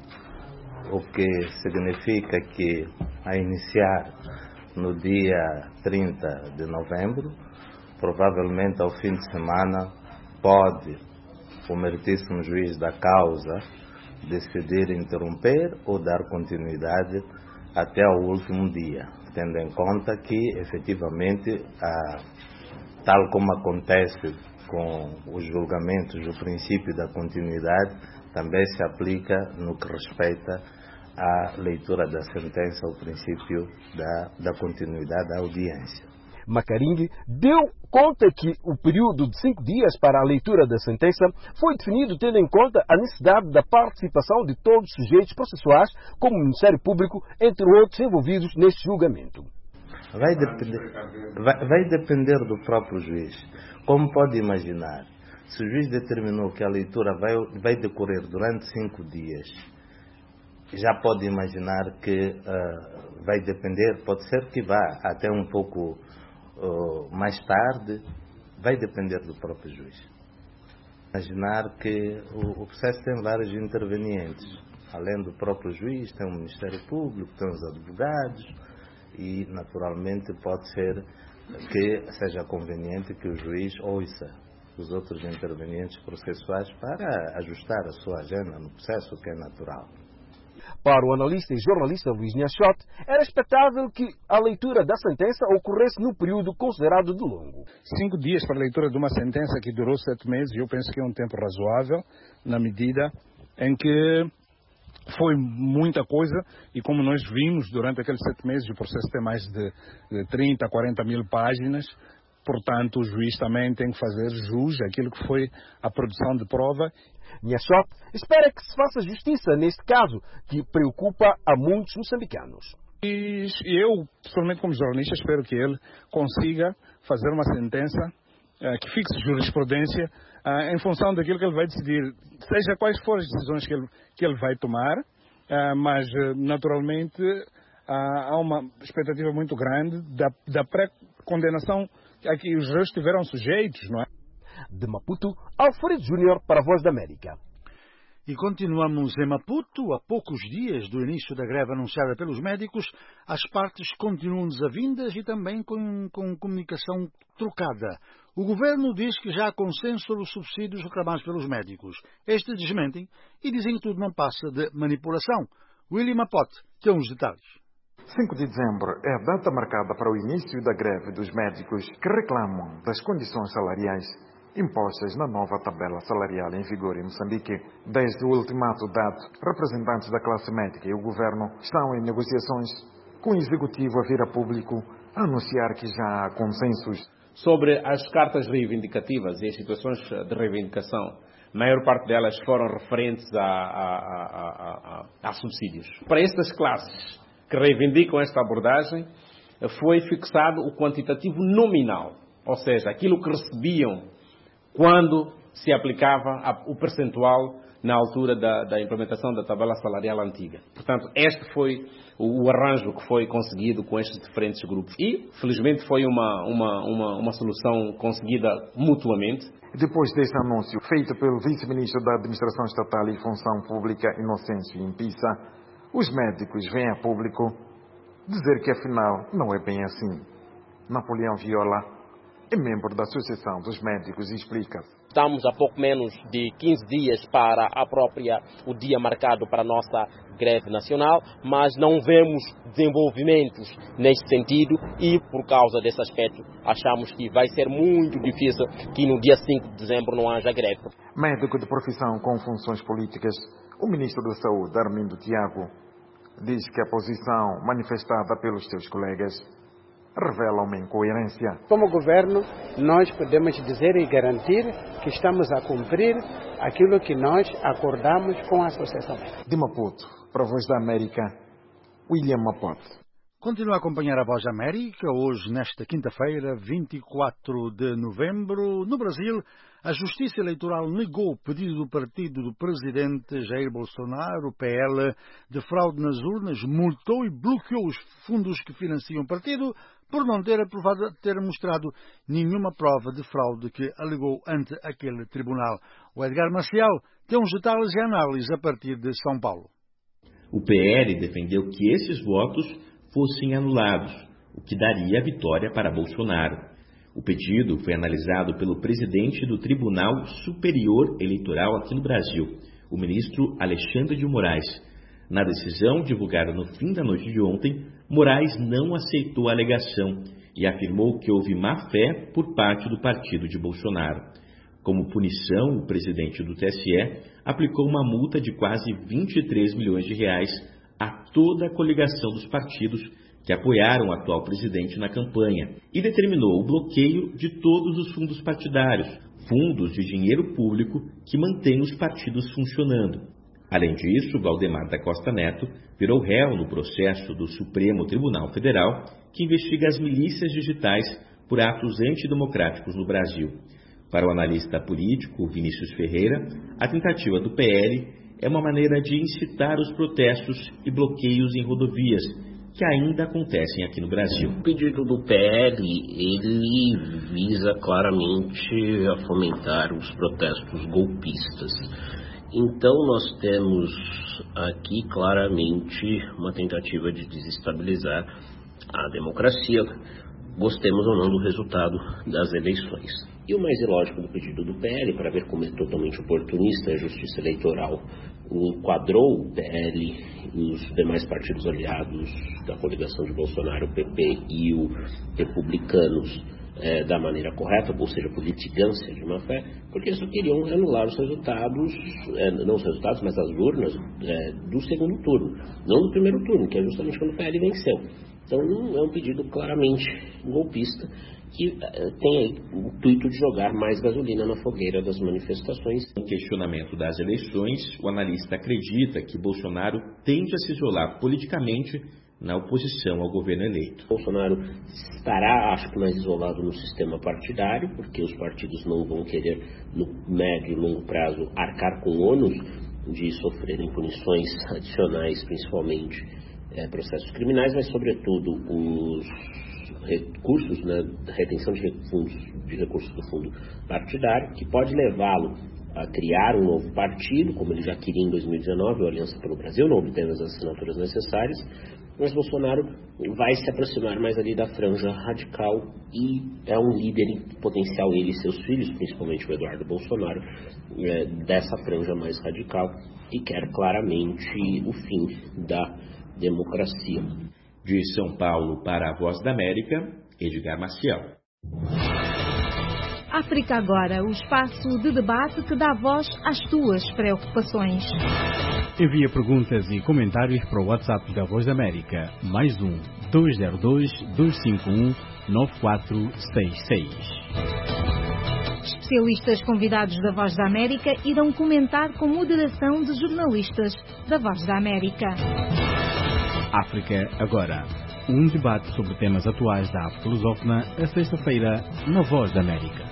o que significa que, a iniciar no dia trinta de novembro, provavelmente ao fim de semana, pode o meritíssimo juiz da causa decidir interromper ou dar continuidade até ao último dia, tendo em conta que, efetivamente, a, tal como acontece com os julgamentos, o princípio da continuidade também se aplica no que respeita à leitura da sentença, o princípio da, da continuidade da audiência. Macaring deu conta que o período de cinco dias para a leitura da sentença foi definido tendo em conta a necessidade da participação de todos os sujeitos processuais, como o Ministério Público, entre outros envolvidos neste julgamento. Vai depender, vai, vai depender do próprio juiz. Como pode imaginar, se o juiz determinou que a leitura vai, vai decorrer durante cinco dias, já pode imaginar que uh, vai depender, pode ser que vá até um pouco uh, mais tarde, vai depender do próprio juiz. Imaginar que o, o processo tem vários intervenientes, além do próprio juiz, tem o Ministério Público, tem os advogados, e naturalmente pode ser que seja conveniente que o juiz ouça os outros intervenientes processuais para ajustar a sua agenda no processo, que é natural. Para o analista e jornalista Luís Nhachot, era expectável que a leitura da sentença ocorresse num período considerado de longo. Cinco dias para a leitura de uma sentença que durou sete meses, eu penso que é um tempo razoável, na medida em que foi muita coisa, e como nós vimos durante aqueles sete meses, o processo tem mais de, de trinta, quarenta mil páginas, portanto o juiz também tem que fazer jus àquilo que foi a produção de prova. Nhachot espera que se faça justiça neste caso, que preocupa a muitos moçambicanos. E eu, pessoalmente como jornalista, espero que ele consiga fazer uma sentença uh, que fixe jurisprudência uh, em função daquilo que ele vai decidir, seja quais forem as decisões que ele, que ele vai tomar, uh, mas uh, naturalmente uh, há uma expectativa muito grande da, da pré-condenação a que os réus estiveram sujeitos, não é? De Maputo, Alfredo Júnior para a Voz da América. E continuamos em Maputo. A poucos dias do início da greve anunciada pelos médicos, as partes continuam desavindas e também com, com comunicação trocada. O governo diz que já há consenso sobre os subsídios reclamados pelos médicos. Estes desmentem e dizem que tudo não passa de manipulação. William Mapote tem uns detalhes. cinco de dezembro é a data marcada para o início da greve dos médicos que reclamam das condições salariais impostas na nova tabela salarial em vigor em Moçambique. Desde o ultimato dado, representantes da classe médica e o governo estão em negociações com o executivo a vir a público a anunciar que já há consensos. Sobre as cartas reivindicativas e as situações de reivindicação, a maior parte delas foram referentes a, a, a, a, a subsídios. Para estas classes que reivindicam esta abordagem, foi fixado o quantitativo nominal, ou seja, aquilo que recebiam quando se aplicava a, o percentual na altura da, da implementação da tabela salarial antiga. Portanto, este foi o, o arranjo que foi conseguido com estes diferentes grupos. E, felizmente, foi uma, uma, uma, uma solução conseguida mutuamente. Depois deste anúncio feito pelo vice-ministro da Administração Estatal e Função Pública, Inocêncio Impissa, os médicos vêm a público dizer que, afinal, não é bem assim. Napoleão Viola é membro da Associação dos Médicos e explica. Estamos a pouco menos de quinze dias para a própria, o dia marcado para a nossa greve nacional, mas não vemos desenvolvimentos neste sentido e, por causa desse aspecto, achamos que vai ser muito difícil que no dia cinco de dezembro não haja greve. Médico de profissão com funções políticas, o ministro da Saúde, Armindo Tiago, diz que a posição manifestada pelos seus colegas revela uma incoerência. Como governo, nós podemos dizer e garantir que estamos a cumprir aquilo que nós acordamos com a Associação. De Maputo, para a Voz da América, William Mapote. Continua a acompanhar a Voz da América. Hoje, nesta quinta-feira, vinte e quatro de novembro, no Brasil, a Justiça Eleitoral negou o pedido do partido do presidente Jair Bolsonaro, o P L, de fraude nas urnas, multou e bloqueou os fundos que financiam o partido por não ter aprovado, ter mostrado nenhuma prova de fraude que alegou ante aquele tribunal. O Edgar Maciel tem uns detalhes e análise a partir de São Paulo. O P L defendeu que esses votos fossem anulados, o que daria a vitória para Bolsonaro. O pedido foi analisado pelo presidente do Tribunal Superior Eleitoral aqui no Brasil, o ministro Alexandre de Moraes. Na decisão divulgada no fim da noite de ontem, Moraes não aceitou a alegação e afirmou que houve má-fé por parte do partido de Bolsonaro. Como punição, o presidente do T S E aplicou uma multa de quase vinte e três milhões de reais a toda a coligação dos partidos que apoiaram o atual presidente na campanha e determinou o bloqueio de todos os fundos partidários, fundos de dinheiro público que mantêm os partidos funcionando. Além disso, Valdemar da Costa Neto virou réu no processo do Supremo Tribunal Federal que investiga as milícias digitais por atos antidemocráticos no Brasil. Para o analista político Vinícius Ferreira, a tentativa do P L é uma maneira de incitar os protestos e bloqueios em rodovias, que ainda acontecem aqui no Brasil. O pedido do P L, ele visa claramente a fomentar os protestos golpistas. Então nós temos aqui claramente uma tentativa de desestabilizar a democracia, gostemos ou não do resultado das eleições. E o mais ilógico do pedido do P L, para ver como é totalmente oportunista a Justiça Eleitoral enquadrou o P L e os demais partidos aliados da coligação de Bolsonaro, o P P e o Republicanos, é, da maneira correta, ou seja, por litigância de má-fé, porque eles só queriam anular os resultados, é, não os resultados, mas as urnas é, do segundo turno, não do primeiro turno, que é justamente quando o P L venceu. Então é um pedido claramente golpista, que tem aí o intuito de jogar mais gasolina na fogueira das manifestações. No questionamento das eleições, o analista acredita que Bolsonaro tende a se isolar politicamente na oposição ao governo eleito. Bolsonaro estará, acho que, mais isolado no sistema partidário, porque os partidos não vão querer, no médio e longo prazo, arcar com o ônus de sofrerem punições adicionais, principalmente é, processos criminais, mas, sobretudo, os recursos, né, retenção de recursos, de recursos do fundo partidário, que pode levá-lo a criar um novo partido, como ele já queria em dois mil e dezenove, o Aliança pelo Brasil, não obtendo as assinaturas necessárias, mas Bolsonaro vai se aproximar mais ali da franja radical e é um líder em potencial, ele e seus filhos, principalmente o Eduardo Bolsonaro, é, dessa franja mais radical, e quer claramente o fim da democracia. De São Paulo para a Voz da América, Edgar Maciel. África Agora, o espaço de debate que dá voz às tuas preocupações. Envia perguntas e comentários para o WhatsApp da Voz da América, mais um, dois zero dois, dois cinco um, nove quatro seis seis. Especialistas convidados da Voz da América irão comentar com moderação de jornalistas da Voz da América. África Agora, um debate sobre temas atuais da África lusófona, a sexta-feira, na Voz da América.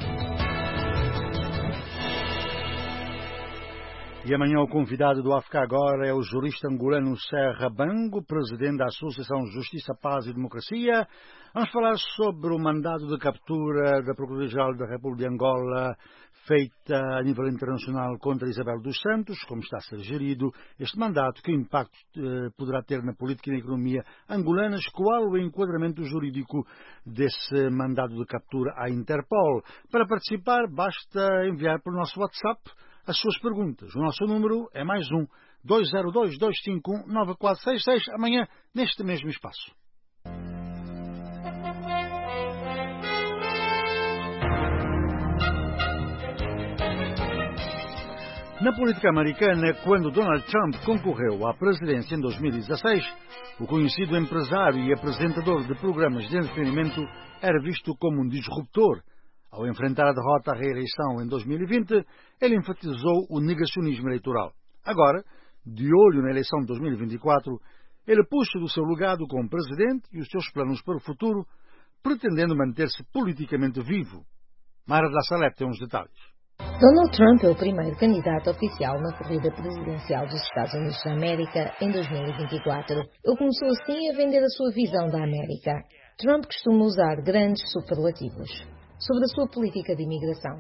E amanhã o convidado do África Agora é o jurista angolano Serra Bango, presidente da Associação Justiça, Paz e Democracia. Vamos falar sobre o mandado de captura da Procuradoria-Geral da República de Angola, feita a nível internacional contra Isabel dos Santos, como está a ser gerido este mandato, que impacto eh, poderá ter na política e na economia angolanas, qual o enquadramento jurídico desse mandado de captura à Interpol. Para participar, basta enviar para o nosso WhatsApp as suas perguntas. O nosso número é mais um, dois zero dois, dois cinco um, nove quatro seis seis, amanhã neste mesmo espaço. Na política americana, quando Donald Trump concorreu à presidência em dois mil e dezasseis, o conhecido empresário e apresentador de programas de entretenimento era visto como um disruptor. Ao enfrentar a derrota à reeleição em dois mil e vinte, ele enfatizou o negacionismo eleitoral. Agora, de olho na eleição de dois mil e vinte e quatro, ele puxa do seu legado como presidente e os seus planos para o futuro, pretendendo manter-se politicamente vivo. Mara da Salete tem uns detalhes. Donald Trump é o primeiro candidato oficial na corrida presidencial dos Estados Unidos da América em dois mil e vinte e quatro. Ele começou assim a vender a sua visão da América. Trump costuma usar grandes superlativos sobre a sua política de imigração.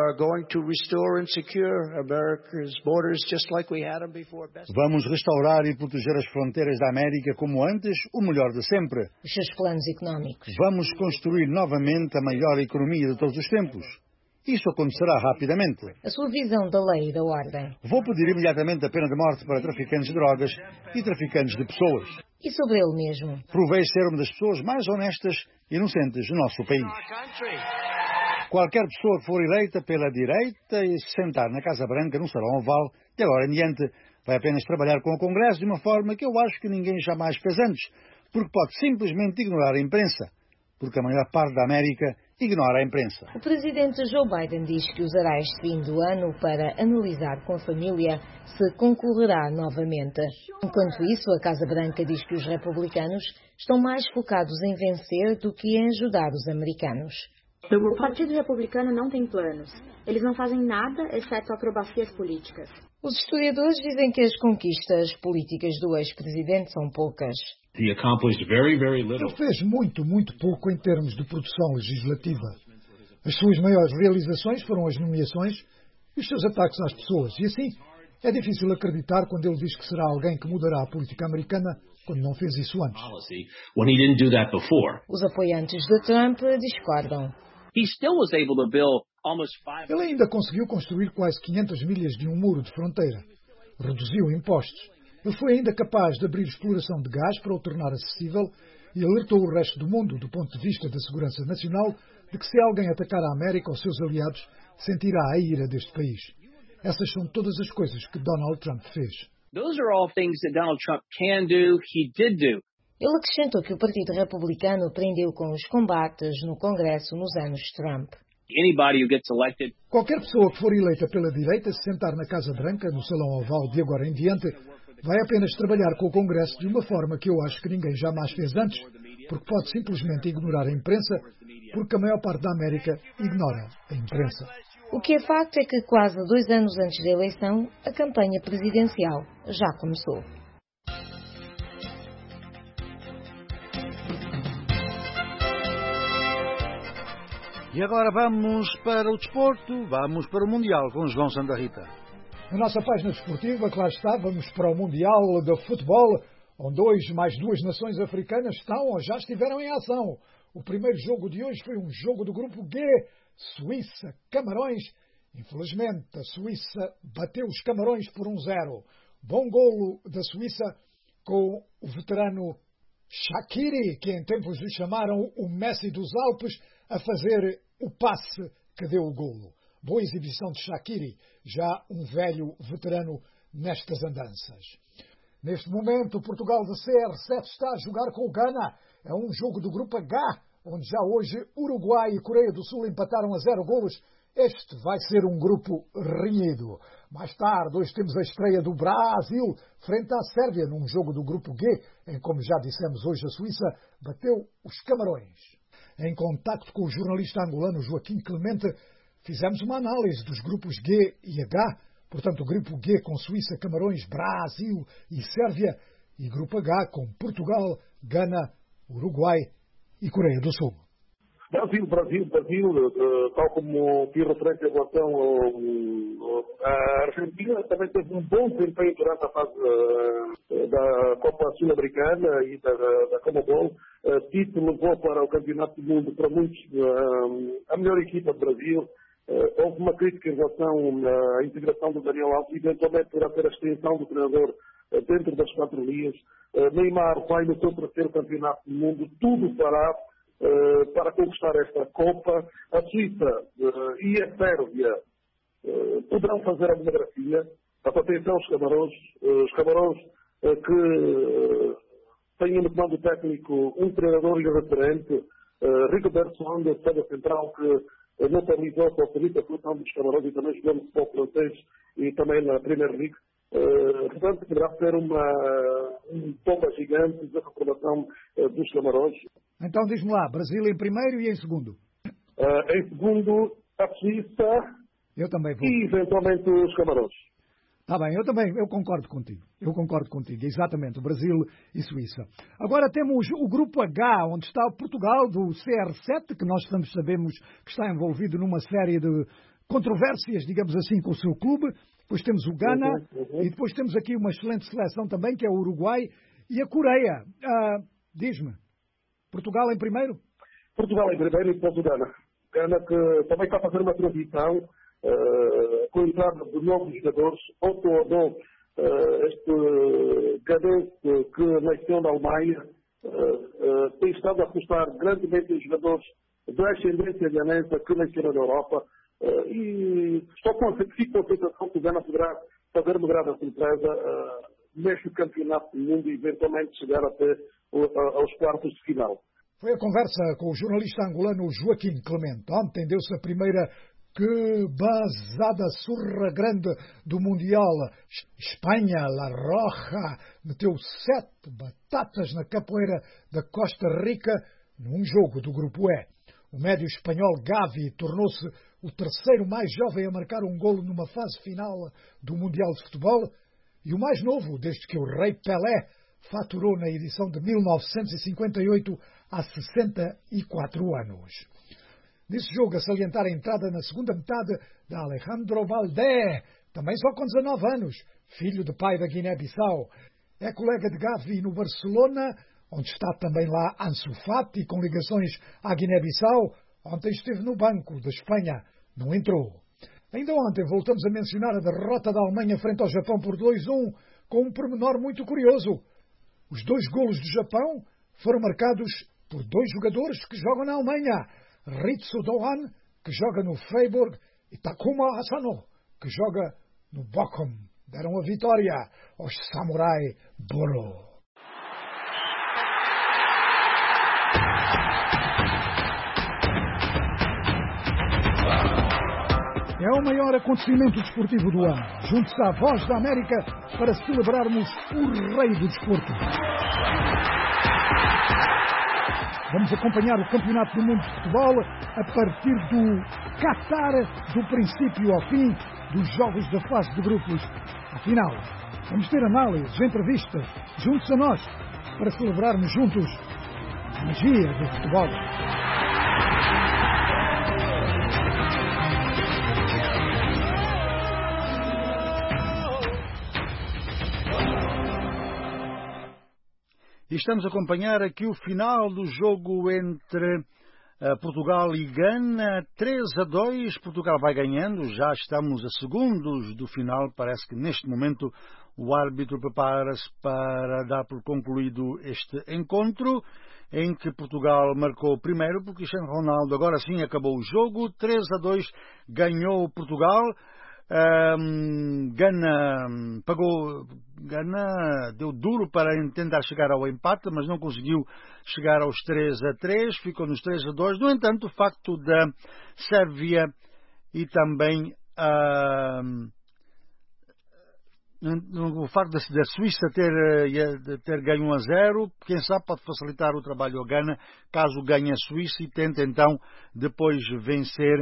Vamos restaurar e proteger as fronteiras da América como antes, o melhor de sempre. Os seus planos económicos. Vamos construir novamente a maior economia de todos os tempos. Isso acontecerá rapidamente. A sua visão da lei e da ordem. Vou pedir imediatamente a pena de morte para traficantes de drogas e traficantes de pessoas. E sobre ele mesmo? Provei ser uma das pessoas mais honestas e inocentes do nosso país. Qualquer pessoa que for eleita pela direita e se sentar na Casa Branca, no Salão Oval, de agora em diante, vai apenas trabalhar com o Congresso de uma forma que eu acho que ninguém jamais fez antes, porque pode simplesmente ignorar a imprensa, porque a maior parte da América ignora a imprensa. O presidente Joe Biden diz que usará este fim do ano para analisar com a família se concorrerá novamente. Enquanto isso, a Casa Branca diz que os republicanos estão mais focados em vencer do que em ajudar os americanos. O Partido Republicano não tem planos. Eles não fazem nada exceto acrobacias políticas. Os historiadores dizem que as conquistas políticas do ex-presidente são poucas. Ele fez muito, muito pouco em termos de produção legislativa. As suas maiores realizações foram as nomeações e os seus ataques às pessoas. E assim, é difícil acreditar quando ele diz que será alguém que mudará a política americana quando não fez isso antes. Os apoiantes de Trump discordam. Ele ainda conseguiu construir quase quinhentas milhas de um muro de fronteira. Reduziu impostos. Ele foi ainda capaz de abrir exploração de gás para o tornar acessível e alertou o resto do mundo, do ponto de vista da segurança nacional, de que se alguém atacar a América ou seus aliados, sentirá a ira deste país. Essas são todas as coisas que Donald Trump fez. Those are all things that Donald Trump can do, he did do. Ele acrescentou que o Partido Republicano aprendeu com os combates no Congresso nos anos Trump. Qualquer pessoa que for eleita pela direita se sentar na Casa Branca, no Salão Oval de agora em diante, vai apenas trabalhar com o Congresso de uma forma que eu acho que ninguém jamais fez antes, porque pode simplesmente ignorar a imprensa, porque a maior parte da América ignora a imprensa. O que é facto é que quase dois anos antes da eleição, a campanha presidencial já começou. E agora vamos para o desporto, vamos para o Mundial com João Santa Rita. Na nossa página desportiva, que lá está, vamos para o Mundial de Futebol, onde dois mais duas nações africanas estão ou já estiveram em ação. O primeiro jogo de hoje foi um jogo do grupo G, Suíça, Camarões. Infelizmente, a Suíça bateu os Camarões por um zero. Bom golo da Suíça com o veterano Shaqiri, que em tempos lhe chamaram o Messi dos Alpes, a fazer o passe que deu o golo. Boa exibição de Shaqiri, já um velho veterano nestas andanças. Neste momento, o Portugal de C R sete está a jogar com o Ghana. É um jogo do grupo H, onde já hoje Uruguai e Coreia do Sul empataram a zero golos. Este vai ser um grupo renhido. Mais tarde, hoje temos a estreia do Brasil frente à Sérvia, num jogo do grupo G, em, como já dissemos hoje, a Suíça bateu os Camarões. Em contacto com o jornalista angolano Joaquim Clemente, fizemos uma análise dos grupos G e H, portanto o grupo G com Suíça, Camarões, Brasil e Sérvia, e grupo H com Portugal, Ghana, Uruguai e Coreia do Sul. Brasil, Brasil, Brasil, uh, tal como fiz referência em relação à Argentina, também teve um bom desempenho durante a fase uh, da Copa Sul-Americana e da, da Comebol. Uh, Tito levou para o Campeonato do Mundo, para muitos, uh, a melhor equipa do Brasil. Uh, houve uma crítica em relação à integração do Daniel Alves e eventualmente poderá ter a extensão do treinador uh, dentro das quatro linhas. Uh, Neymar vai no seu terceiro Campeonato do Mundo, tudo fará Uh, para conquistar esta Copa. A Suíça uh, e a Sérvia uh, poderão fazer alguma grafia. Atenção aos camarões, os camarões uh, que uh, têm no comando técnico um treinador irreferente, uh, Rigoberto Sonda, defesa central, que uh, notabilizou com a Felipe a função dos camarões e também jogou no futebol francês e também na Premier League. Uh, portanto, poderá ser uma, um tomba gigante da reprovação uh, dos camarões. Então diz-me lá, Brasil em primeiro e em segundo? Uh, em segundo, a Suíça. Eu também vou. E eventualmente os camarões. Está bem, eu também, eu concordo contigo. Eu concordo contigo, exatamente, o Brasil e Suíça. Agora temos o grupo H, onde está o Portugal do C R sete, que nós estamos, sabemos que está envolvido numa série de controvérsias, digamos assim, com o seu clube. Depois temos o Ghana, uhum, uhum. E depois temos aqui uma excelente seleção também, que é o Uruguai e a Coreia. Ah, diz-me, Portugal em primeiro? Portugal em primeiro e depois o Ghana. Ghana que também está a fazer uma transição uh, com a entrada de novos jogadores. Otto Odó, uh, este ganense que nasceu na Alemanha, uh, uh, tem estado a apostar grandemente em jogadores da ascendência ganense que nasceram na Europa. Uh, e estou com, fico com a sensação que o Ghana poderá fazer uma grande surpresa uh, neste campeonato do mundo e eventualmente chegar até uh, aos quartos de final. Foi a conversa com o jornalista angolano Joaquim Clemente. Ontem deu-se a primeira que basada surra grande do Mundial. Espanha, La Roja, meteu sete batatas na capoeira da Costa Rica num jogo do Grupo E. O médio espanhol Gavi tornou-se o terceiro mais jovem a marcar um golo numa fase final do Mundial de Futebol e o mais novo desde que o rei Pelé faturou na edição de mil novecentos e cinquenta e oito há sessenta e quatro anos. Nesse jogo, a salientar a entrada na segunda metade de Alejandro Valdé, também só com dezanove anos, filho de pai da Guiné-Bissau. É colega de Gavi no Barcelona, onde está também lá Ansu Fati, com ligações à Guiné-Bissau. Ontem esteve no banco da Espanha, não entrou. Ainda ontem voltamos a mencionar a derrota da Alemanha frente ao Japão por dois a um, com um pormenor muito curioso. Os dois golos do Japão foram marcados por dois jogadores que jogam na Alemanha. Ritsu Doan, que joga no Freiburg, e Takuma Asano, que joga no Bochum. Deram a vitória aos Samurai Boro. É o maior acontecimento desportivo do ano. Junte-se à Voz da América para celebrarmos o rei do desporto. Vamos acompanhar o Campeonato do Mundo de Futebol a partir do Qatar, do princípio ao fim, dos jogos da fase de grupos. Afinal, vamos ter análises, entrevistas, juntos a nós, para celebrarmos juntos a magia do futebol. E estamos a acompanhar aqui o final do jogo entre uh, Portugal e Gana, três a dois. Portugal vai ganhando, já estamos a segundos do final. Parece que neste momento o árbitro prepara-se para dar por concluído este encontro, em que Portugal marcou primeiro, porque Cristiano Ronaldo agora sim acabou o jogo. três a dois ganhou Portugal. Um, Gana pagou, Gana deu duro para tentar chegar ao empate, mas não conseguiu chegar aos três a três, ficou nos três a dois. No entanto, o facto da Sérvia e também uh, o facto da Suíça ter, ter ganho um a zero, quem sabe pode facilitar o trabalho ao Gana, caso ganhe a Suíça e tente então depois vencer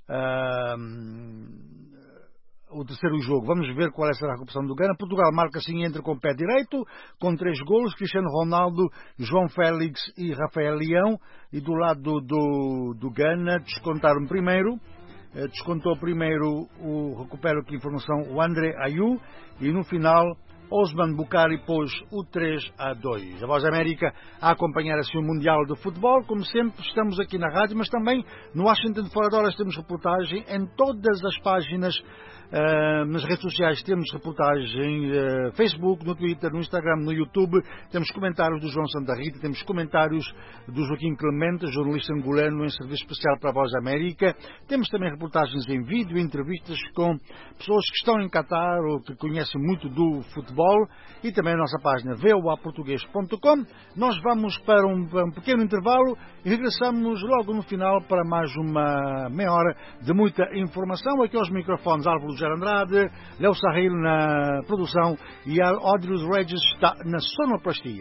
uh, o terceiro jogo. Vamos ver qual será a recuperação do Gana. Portugal marca assim, entra com o pé direito, com três golos, Cristiano Ronaldo, João Félix e Rafael Leão, e do lado do, do Gana descontaram primeiro, descontou primeiro, o, recupero aqui a informação, o André Ayew, e no final Osman Bukhari pôs o três a dois. A Voz da América a acompanhar assim o Mundial de Futebol. Como sempre, estamos aqui na rádio, mas também no Washington Fora de Horas temos reportagem em todas as páginas Uh, nas redes sociais temos reportagem uh, Facebook, no Twitter, no Instagram, no YouTube. Temos comentários do João Santa Rita, temos comentários do Joaquim Clemente, jornalista angolano em serviço especial para a Voz da América. Temos também reportagens em vídeo, entrevistas com pessoas que estão em Qatar ou que conhecem muito do futebol, e também a nossa página v o a português ponto com. Nós vamos para um, para um pequeno intervalo e regressamos logo no final para mais uma meia hora de muita informação. Aqui aos microfones Álvaro José Andrade, Léo Sarril na produção e a Odilus Regis está na sonoplastia.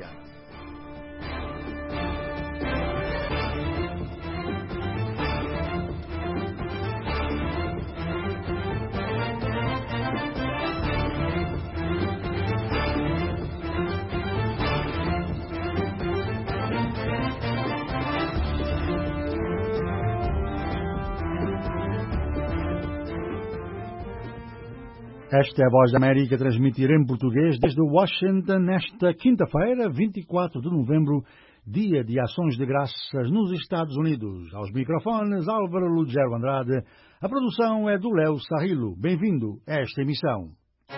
Esta é a Voz da América a transmitir em português desde Washington nesta quinta-feira, vinte e quatro de novembro, dia de Ações de Graças nos Estados Unidos. Aos microfones, Álvaro Lugero Andrade. A produção é do Léo Sarrilo. Bem-vindo a esta emissão.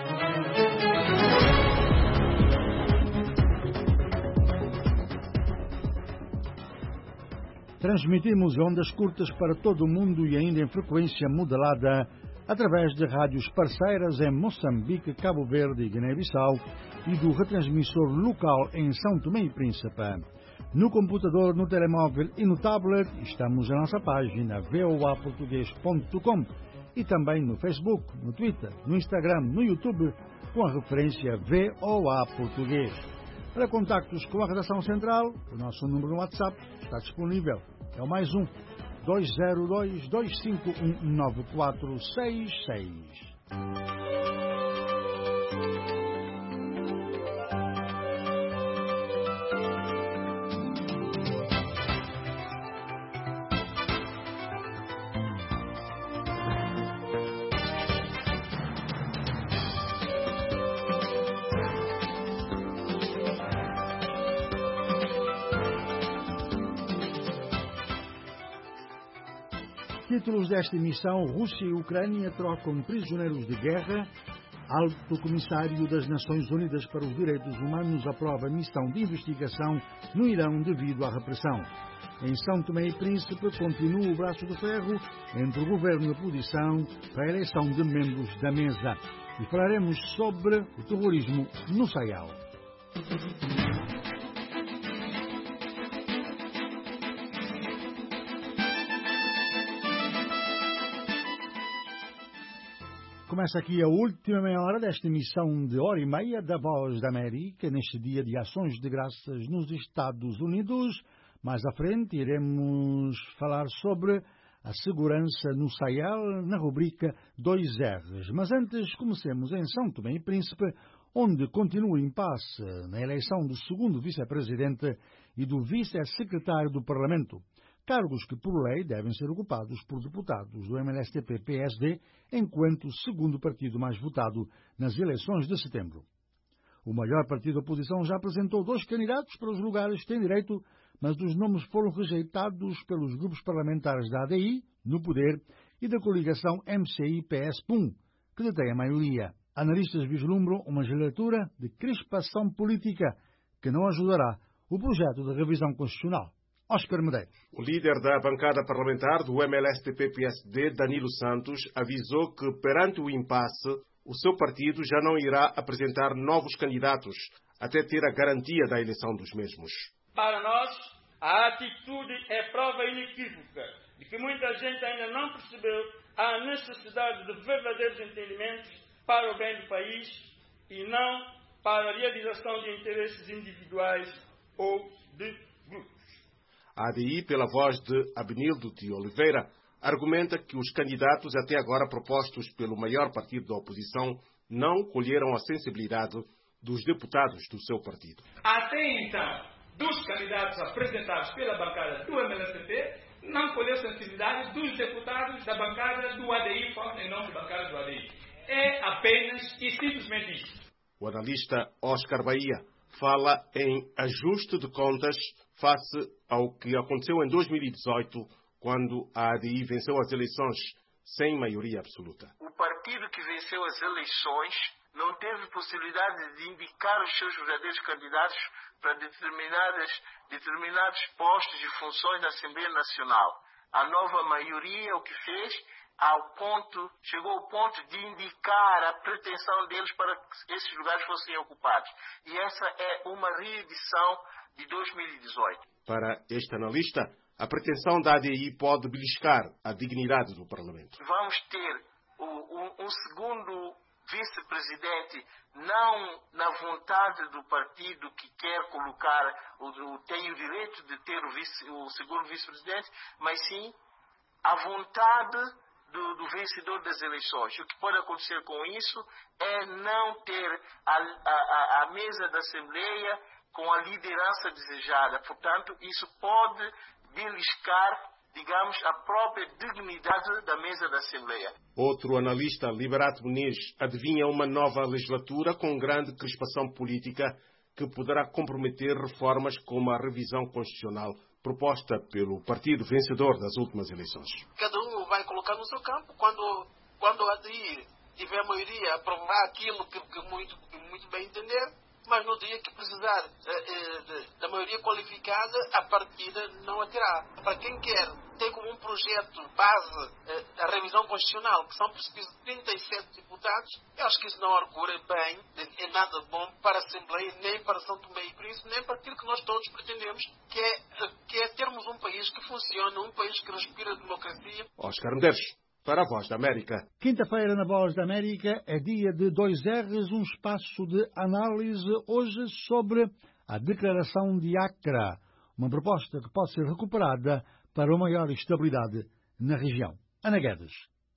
Transmitimos ondas curtas para todo o mundo e ainda em frequência modelada através de rádios parceiras em Moçambique, Cabo Verde e Guiné-Bissau e do retransmissor local em São Tomé e Príncipe. No computador, no telemóvel e no tablet, estamos na nossa página v o a português ponto com e também no Facebook, no Twitter, no Instagram, no YouTube, com a referência V O A Português. Para contactos com a redação central, o nosso número no WhatsApp está disponível. É o mais um. dois zero dois, dois cinco um, nove quatro seis seis. Títulos desta emissão: Rússia e Ucrânia trocam prisioneiros de guerra. Alto Comissário das Nações Unidas para os Direitos Humanos aprova missão de investigação no Irão devido à repressão. Em São Tomé e Príncipe continua o braço de ferro entre o governo e a oposição para a eleição de membros da mesa. E falaremos sobre o terrorismo no Sahel. Começa aqui a última meia hora desta emissão de hora e meia da Voz da América, neste dia de Ações de Graças nos Estados Unidos. Mais à frente iremos falar sobre a segurança no Sahel, na rubrica dois R's. Mas antes, comecemos em São Tomé e Príncipe, onde continua o impasse na eleição do segundo vice-presidente e do vice-secretário do Parlamento. Cargos que, por lei, devem ser ocupados por deputados do M L S T P P S D, enquanto segundo partido mais votado nas eleições de setembro. O maior partido da oposição já apresentou dois candidatos para os lugares que têm direito, mas os nomes foram rejeitados pelos grupos parlamentares da A D I, no poder, e da coligação M C I P S P U M, que detém a maioria. Analistas vislumbram uma legislatura de crispação política que não ajudará o projeto de revisão constitucional. Oscar Medeiros. O líder da bancada parlamentar do M L S T P P S D, Danilo Santos, avisou que, perante o impasse, o seu partido já não irá apresentar novos candidatos até ter a garantia da eleição dos mesmos. Para nós, a atitude é prova inequívoca de que muita gente ainda não percebeu a necessidade de verdadeiros entendimentos para o bem do país e não para a realização de interesses individuais ou de grupos. A ADI, pela voz de Abenildo de Oliveira, argumenta que os candidatos até agora propostos pelo maior partido da oposição não colheram a sensibilidade dos deputados do seu partido. Até então, dos candidatos apresentados pela bancada do M L S T P, não colheu sensibilidade dos deputados da bancada do A D I, falam em nome da bancada do A D I. É apenas e simplesmente isso. O analista Oscar Bahia fala em ajuste de contas face ao que aconteceu em dois mil e dezoito, quando a A D I venceu as eleições sem maioria absoluta. O partido partido que venceu as eleições não teve possibilidade de indicar os seus verdadeiros candidatos para determinadas, determinados postos e funções na Assembleia Nacional. A nova maioria o que fez, ao ponto, chegou ao ponto de indicar a pretensão deles para que esses lugares fossem ocupados. E essa é uma reedição de dois mil e dezoito. Para este analista, a pretensão da A D I pode beliscar a dignidade do Parlamento. Vamos ter um, um segundo vice-presidente, não na vontade do partido que quer colocar, o, o, tem o direito de ter o, vice, o segundo vice-presidente, mas sim a vontade do, do vencedor das eleições. O que pode acontecer com isso é não ter a, a, a mesa da Assembleia com a liderança desejada. Portanto, isso pode beliscar, digamos, a própria dignidade da mesa da Assembleia. Outro analista, Liberato Muniz, adivinha uma nova legislatura com grande crispação política que poderá comprometer reformas como a revisão constitucional proposta pelo partido vencedor das últimas eleições. Cada um vai colocar no seu campo. Quando, quando a D I tiver a maioria, aprovar aquilo que, que muito, que muito bem entender, mas no dia que precisar eh, de, da maioria qualificada, a partida não a terá. Para quem quer ter como um projeto base eh, a revisão constitucional, que são precisos trinta e sete deputados, eu acho que isso não augura bem, é nada bom para a Assembleia, nem para São Tomé e Príncipe, nem para aquilo que nós todos pretendemos, que é, que é termos um país que funcione, um país que respira democracia. Oscar Medeiros, para a Voz da América. Quinta-feira, na Voz da América, é dia de dois R's, um espaço de análise hoje sobre a Declaração de Accra, uma proposta que pode ser recuperada para uma maior estabilidade na região. Ana Guedes.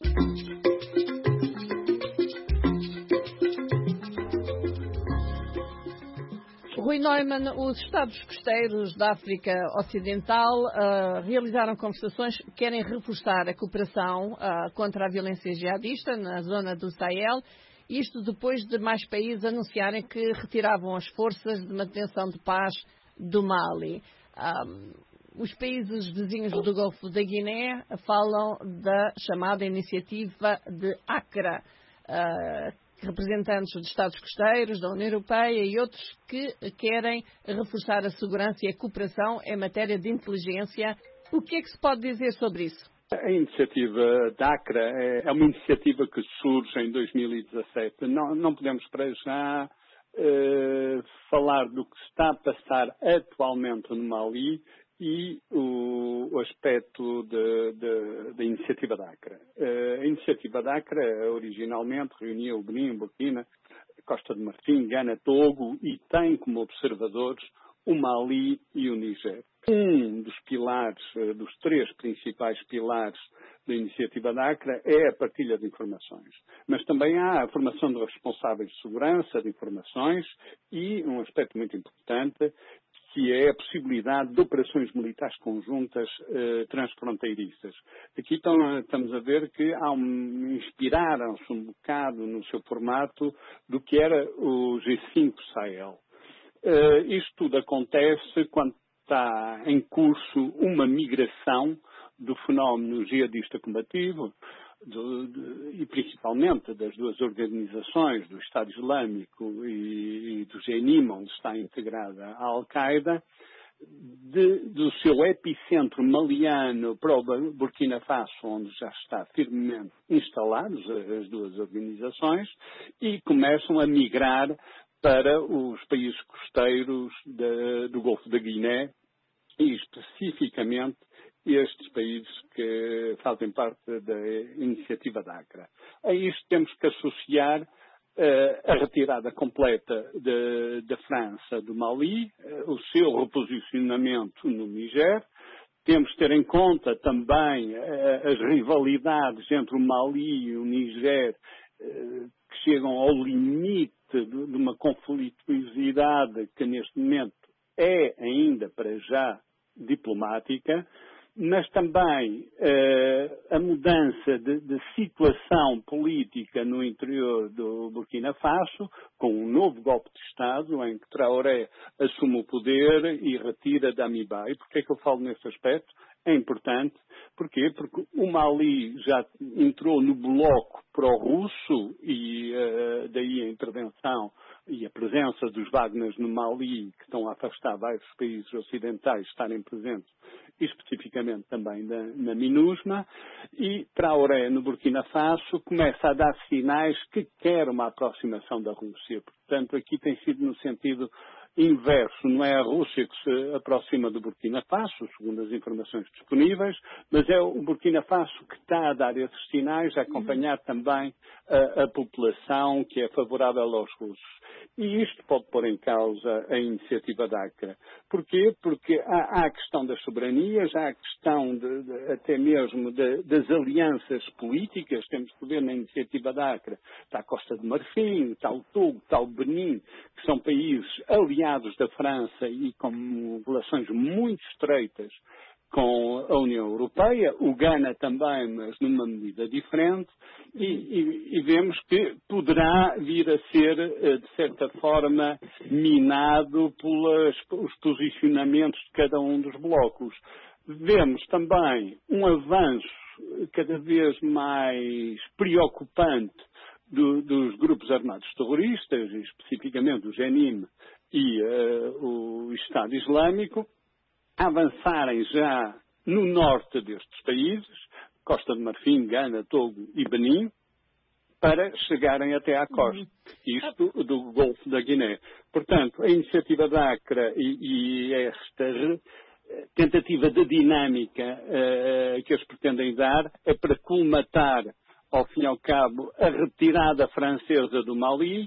Rui Neumann, os Estados costeiros da África Ocidental uh, realizaram conversações que querem reforçar a cooperação uh, contra a violência jihadista na zona do Sahel, isto depois de mais países anunciarem que retiravam as forças de manutenção de paz do Mali. Um, os países vizinhos do Golfo da Guiné falam da chamada iniciativa de Accra, uh, representantes de Estados costeiros, da União Europeia e outros que querem reforçar a segurança e a cooperação em matéria de inteligência. O que é que se pode dizer sobre isso? A iniciativa da Accra é uma iniciativa que surge em dois mil e dezassete. Não, não podemos para já eh, falar do que está a passar atualmente no Mali e o, o aspecto da iniciativa da Accra. A iniciativa da Accra originalmente reunia o Benin, Burkina, Costa de Marfim, Gana, Togo e tem como observadores o Mali e o Níger. Um dos pilares, dos três principais pilares da iniciativa da Accra é a partilha de informações. Mas também há a formação de responsáveis de segurança de informações e um aspecto muito importante, que é a possibilidade de operações militares conjuntas eh, transfronteiriças. Aqui estão, estamos a ver que há um, inspiraram-se um bocado no seu formato do que era o G cinco Sahel. Eh, isto tudo acontece quando está em curso uma migração do fenómeno jihadista combativo, Do, de, e principalmente das duas organizações, do Estado Islâmico e, e do Jenim, onde está integrada a Al-Qaeda, do seu epicentro maliano para o Burkina Faso, onde já está firmemente instalados as duas organizações, e começam a migrar para os países costeiros de, do Golfo da Guiné e especificamente estes países que fazem parte da iniciativa da Accra. A isto temos que associar uh, a retirada completa da França do Mali, uh, o seu reposicionamento no Níger. Temos que ter em conta também uh, as rivalidades entre o Mali e o Níger, uh, que chegam ao limite de, de uma conflituosidade que neste momento é ainda para já diplomática. mas também uh, a mudança de, de situação política no interior do Burkina Faso, com um novo golpe de Estado, em que Traoré assume o poder e retira Damiba. E porquê é que eu falo nesse aspecto? É importante. Porquê? Porque o Mali já entrou no bloco pró-russo e uh, daí a intervenção e a presença dos Wagners no Mali, que estão a afastar vários países ocidentais estarem presentes, especificamente também na, na MINUSMA, e Traoré no Burkina Faso começa a dar sinais que quer uma aproximação da Rússia. Portanto, aqui tem sido no sentido inverso. Não é a Rússia que se aproxima do Burkina Faso, segundo as informações disponíveis, mas é o Burkina Faso que está a dar esses sinais, a acompanhar também a, a população que é favorável aos russos. E isto pode pôr em causa a iniciativa da Acre. Porquê? Porque há, há a questão das soberanias, há a questão de, de, até mesmo de, das alianças políticas. Temos que ver na iniciativa da Acre. Está a Costa de Marfim, está o Togo, está o Benin, que são países aliados da França e com relações muito estreitas com a União Europeia, o Ghana também, mas numa medida diferente, e, e, e vemos que poderá vir a ser, de certa forma, minado pelos posicionamentos de cada um dos blocos. Vemos também um avanço cada vez mais preocupante do, dos grupos armados terroristas, especificamente o Jenim e uh, o Estado Islâmico, avançarem já no norte destes países, Costa de Marfim, Gana, Togo e Benin, para chegarem até à costa, isto do Golfo da Guiné. Portanto, a iniciativa da Acre e, e esta re, tentativa de dinâmica uh, que eles pretendem dar é para colmatar, ao fim e ao cabo, a retirada francesa do Mali,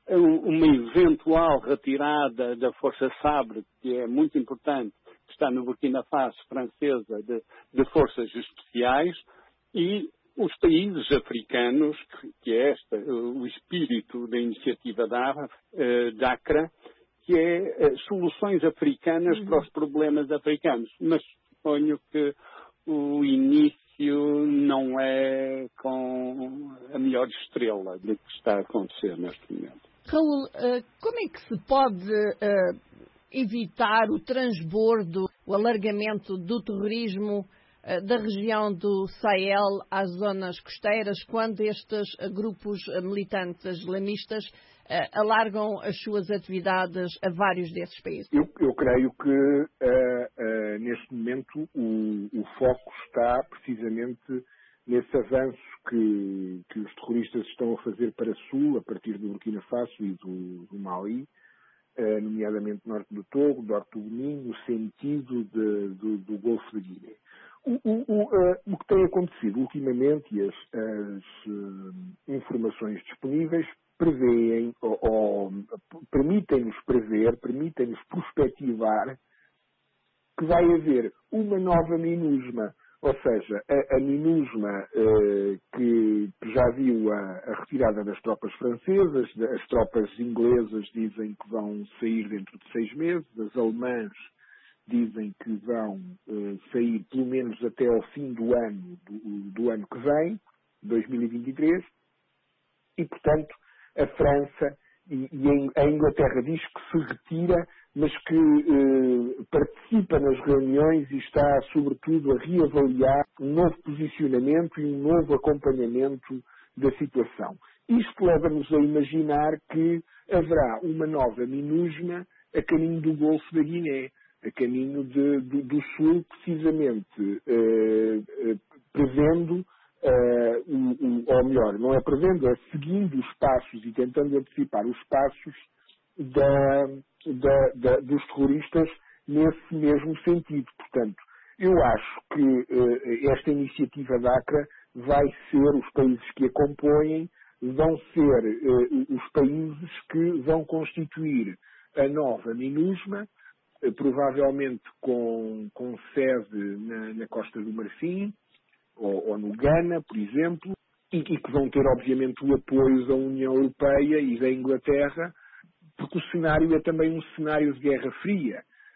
uma eventual retirada da Força Sabre, que é muito importante, que está no Burkina Faso, francesa, de, de forças especiais, e os países africanos, que, que é este, o espírito da iniciativa da, uh, da Acre, que é uh, soluções africanas uhum. para os problemas africanos. Mas suponho que o início não é com a melhor estrela do que está a acontecer neste momento. Raul, uh, como é que se pode uh, evitar o transbordo, o alargamento do terrorismo uh, da região do Sahel às zonas costeiras, quando estes uh, grupos uh, militantes islamistas uh, alargam as suas atividades a vários desses países? Eu, eu creio que uh, uh, neste momento o, o foco está precisamente nesse avanço que, que os terroristas estão a fazer para sul, a partir do Burkina Faso e do, do Mali, eh, nomeadamente norte do Togo, norte do Benin, no sentido de, do, do Golfo de Guiné. O, o, o, uh, o que tem acontecido ultimamente, e as, as uh, informações disponíveis, prevêem, ou, ou permitem-nos prever, permitem-nos prospectivar que vai haver uma nova MINUSMA. Ou seja, a, a MINUSMA eh, que já viu a, a retirada das tropas francesas, as tropas inglesas dizem que vão sair dentro de seis meses, as alemãs dizem que vão eh, sair pelo menos até ao fim do ano, do, do ano que vem, dois mil e vinte e três, e portanto a França e, e a Inglaterra diz que se retira, mas que eh, participa nas reuniões e está, sobretudo, a reavaliar um novo posicionamento e um novo acompanhamento da situação. Isto leva-nos a imaginar que haverá uma nova MINUSMA a caminho do Golfo da Guiné, a caminho de, de, do Sul, precisamente eh, eh, prevendo, eh, um, um, ou melhor, não é prevendo, é seguindo os passos e tentando antecipar os passos da... Da, da, dos terroristas nesse mesmo sentido. Portanto, eu acho que uh, esta iniciativa da Acre vai ser, os países que a compõem, vão ser uh, os países que vão constituir a nova MINUSMA, uh, provavelmente com, com sede na, na Costa do Marfim, ou, ou no Ghana, por exemplo, e, e que vão ter, obviamente, o apoio da União Europeia e da Inglaterra, porque o cenário é também um cenário de Guerra Fria.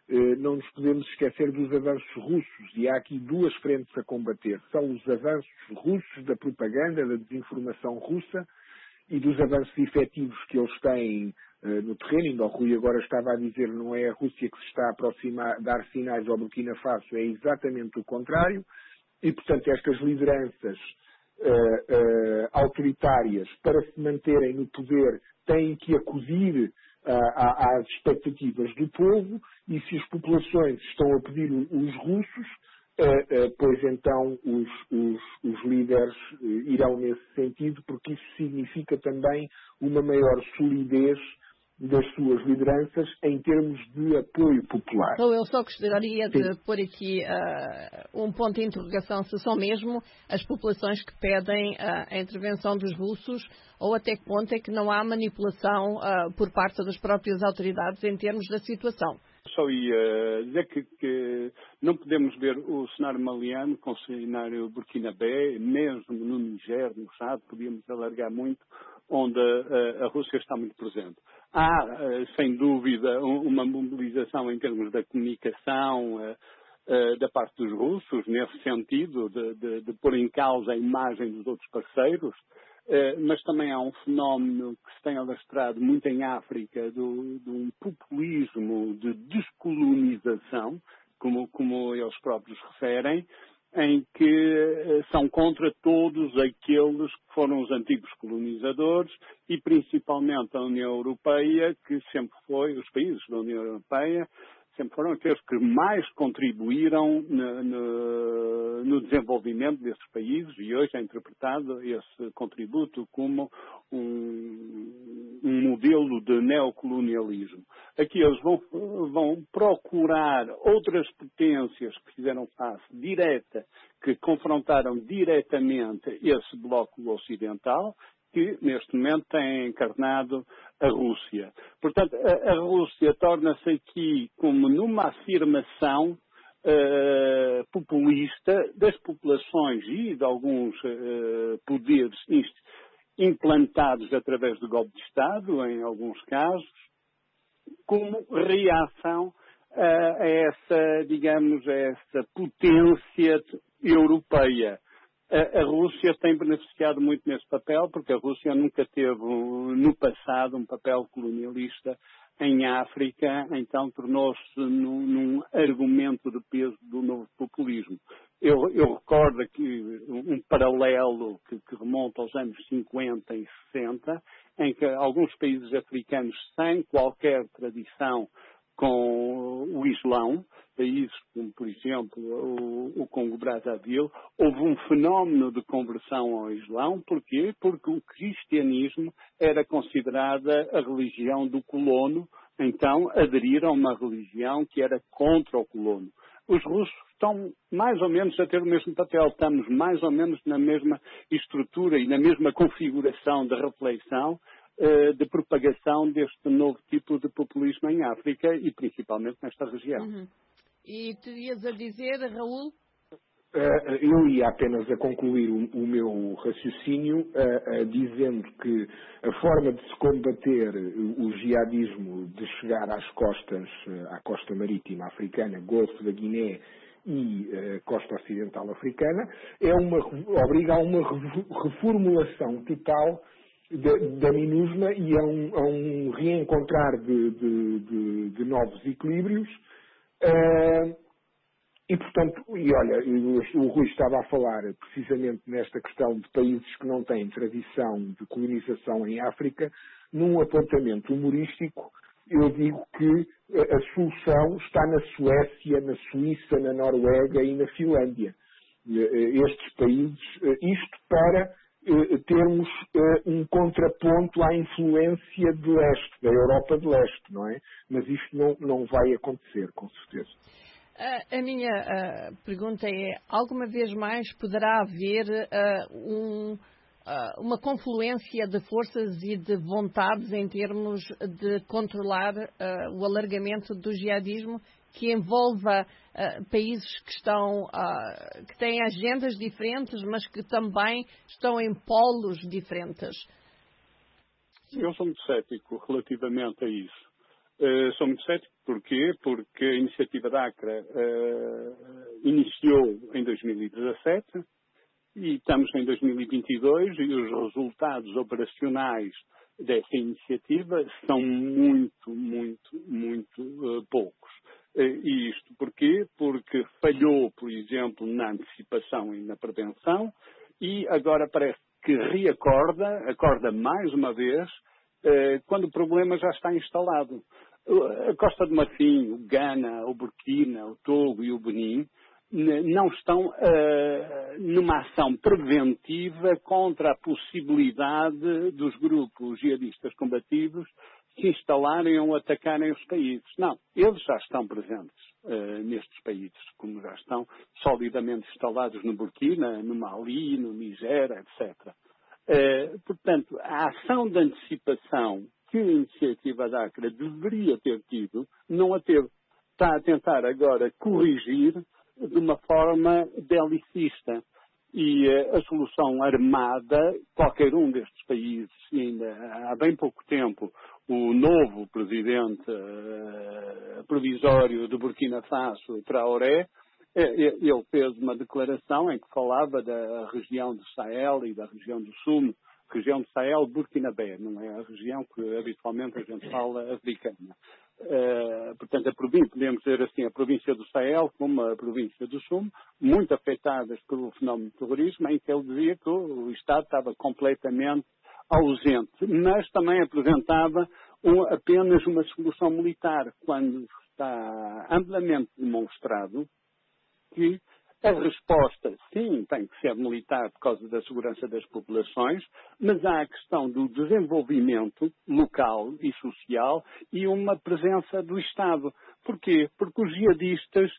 não nos podemos esquecer dos avanços russos, e há aqui duas frentes a combater. São os avanços russos da propaganda, da desinformação russa, e dos avanços efetivos que eles têm uh, no terreno. Ainda o Rui agora estava a dizer, não é a Rússia que se está a aproximar, a dar sinais ao Burkina Faso, é exatamente o contrário. E, portanto, estas lideranças uh, uh, autoritárias, para se manterem no poder, têm que acudir às expectativas do povo, e se as populações estão a pedir os russos, pois então os, os, os líderes irão nesse sentido, porque isso significa também uma maior solidez das suas lideranças em termos de apoio popular. Então eu só gostaria de Sim. pôr aqui uh, um ponto de interrogação, se são mesmo as populações que pedem uh, a intervenção dos russos, ou até que ponto é que não há manipulação uh, por parte das próprias autoridades em termos da situação. Só ia dizer que, que não podemos ver o cenário maliano com o cenário burkinabé, mesmo no Niger, no Chad, podíamos alargar muito, onde a, a Rússia está muito presente. Há, sem dúvida, uma mobilização em termos da comunicação da parte dos russos, nesse sentido, de, de, de pôr em causa a imagem dos outros parceiros, mas também há um fenómeno que se tem alastrado muito em África, do, de um populismo de descolonização, como, como eles próprios referem, em que são contra todos aqueles que foram os antigos colonizadores e principalmente a União Europeia, que sempre foi, os países da União Europeia, sempre foram aqueles que mais contribuíram no, no, no desenvolvimento desses países, e hoje é interpretado esse contributo como um, um modelo de neocolonialismo. Aqui eles vão, vão procurar outras potências que fizeram face direta, que confrontaram diretamente esse bloco ocidental, que neste momento tem encarnado a Rússia. Portanto, a, a Rússia torna-se aqui como numa afirmação uh, populista das populações e de alguns uh, poderes implantados através do golpe de Estado, em alguns casos, como reação a, a essa, digamos, a essa potência europeia. A Rússia tem beneficiado muito nesse papel, porque a Rússia nunca teve, no passado, um papel colonialista em África, então tornou-se num, num argumento de peso do novo populismo. Eu, eu recordo aqui um paralelo que, que remonta aos anos cinquenta e sessenta, em que alguns países africanos, sem qualquer tradição com o Islão, países como, por exemplo, o, o Congo-Brazzaville, houve um fenómeno de conversão ao Islão. Porquê? Porque o cristianismo era considerada a religião do colono, então aderiram a uma religião que era contra o colono. Os russos estão mais ou menos a ter o mesmo papel, estamos mais ou menos na mesma estrutura e na mesma configuração de reflexão, de propagação deste novo tipo de populismo em África e principalmente nesta região. Uhum. E terias a dizer, Raul? Uh, eu ia apenas a concluir o, o meu raciocínio uh, uh, dizendo que a forma de se combater o jihadismo, de chegar às costas, uh, à costa marítima africana, Golfo da Guiné e uh, costa ocidental africana, é uma, obriga a uma reformulação total da, da MINUSMA e a um, a um reencontrar de, de, de, de novos equilíbrios. Uh, e, portanto, e olha, o Rui estava a falar precisamente nesta questão de países que não têm tradição de colonização em África. Num apontamento humorístico, eu digo que a solução está na Suécia, na Suíça, na Noruega e na Finlândia. Estes países, isto para termos um contraponto à influência de leste, da Europa de leste, não é? Mas isto não, não vai acontecer, com certeza. A, a minha uh, pergunta é, alguma vez mais poderá haver uh, um, uh, uma confluência de forças e de vontades em termos de controlar uh, o alargamento do jihadismo, que envolva uh, países que estão, uh, que têm agendas diferentes, mas que também estão em polos diferentes? Eu sou muito cético relativamente a isso. Uh, sou muito cético. Porquê? Porque a iniciativa da ACRA uh, iniciou em dois mil e dezassete e estamos em dois mil e vinte e dois e os resultados operacionais dessa iniciativa são muito, muito, muito uh, poucos. Uh, e isto porquê? Porque falhou, por exemplo, na antecipação e na prevenção e agora parece que reacorda, acorda mais uma vez, uh, quando o problema já está instalado. A Costa do Marfim, o Ghana, o Burkina, o Togo e o Benin não estão uh, numa ação preventiva contra a possibilidade dos grupos jihadistas combativos se instalarem ou atacarem os países. Não, eles já estão presentes uh, nestes países, como já estão solidamente instalados no Burkina, no Mali, no Nigéria, etcétera. Uh, portanto, a ação de antecipação que a iniciativa da ACRA deveria ter tido, não a teve. Está a tentar agora corrigir de uma forma belicista. E uh, a solução armada, qualquer um destes países, ainda há bem pouco tempo, o novo presidente uh, provisório do Burkina Faso, Traoré, ele fez uma declaração em que falava da região do Sahel e da região do Sul, região do Sahel, Burkinabé, não é a região que habitualmente a gente fala africana. Uh, portanto, a província, podemos dizer assim, a província do Sahel como a província do Sul, muito afetadas pelo fenómeno do terrorismo, em que ele dizia que o Estado estava completamente ausente, mas também apresentava um, apenas uma solução militar, quando está amplamente demonstrado que a resposta, sim, tem que ser militar por causa da segurança das populações, mas há a questão do desenvolvimento local e social e uma presença do Estado. Porquê? Porque os jihadistas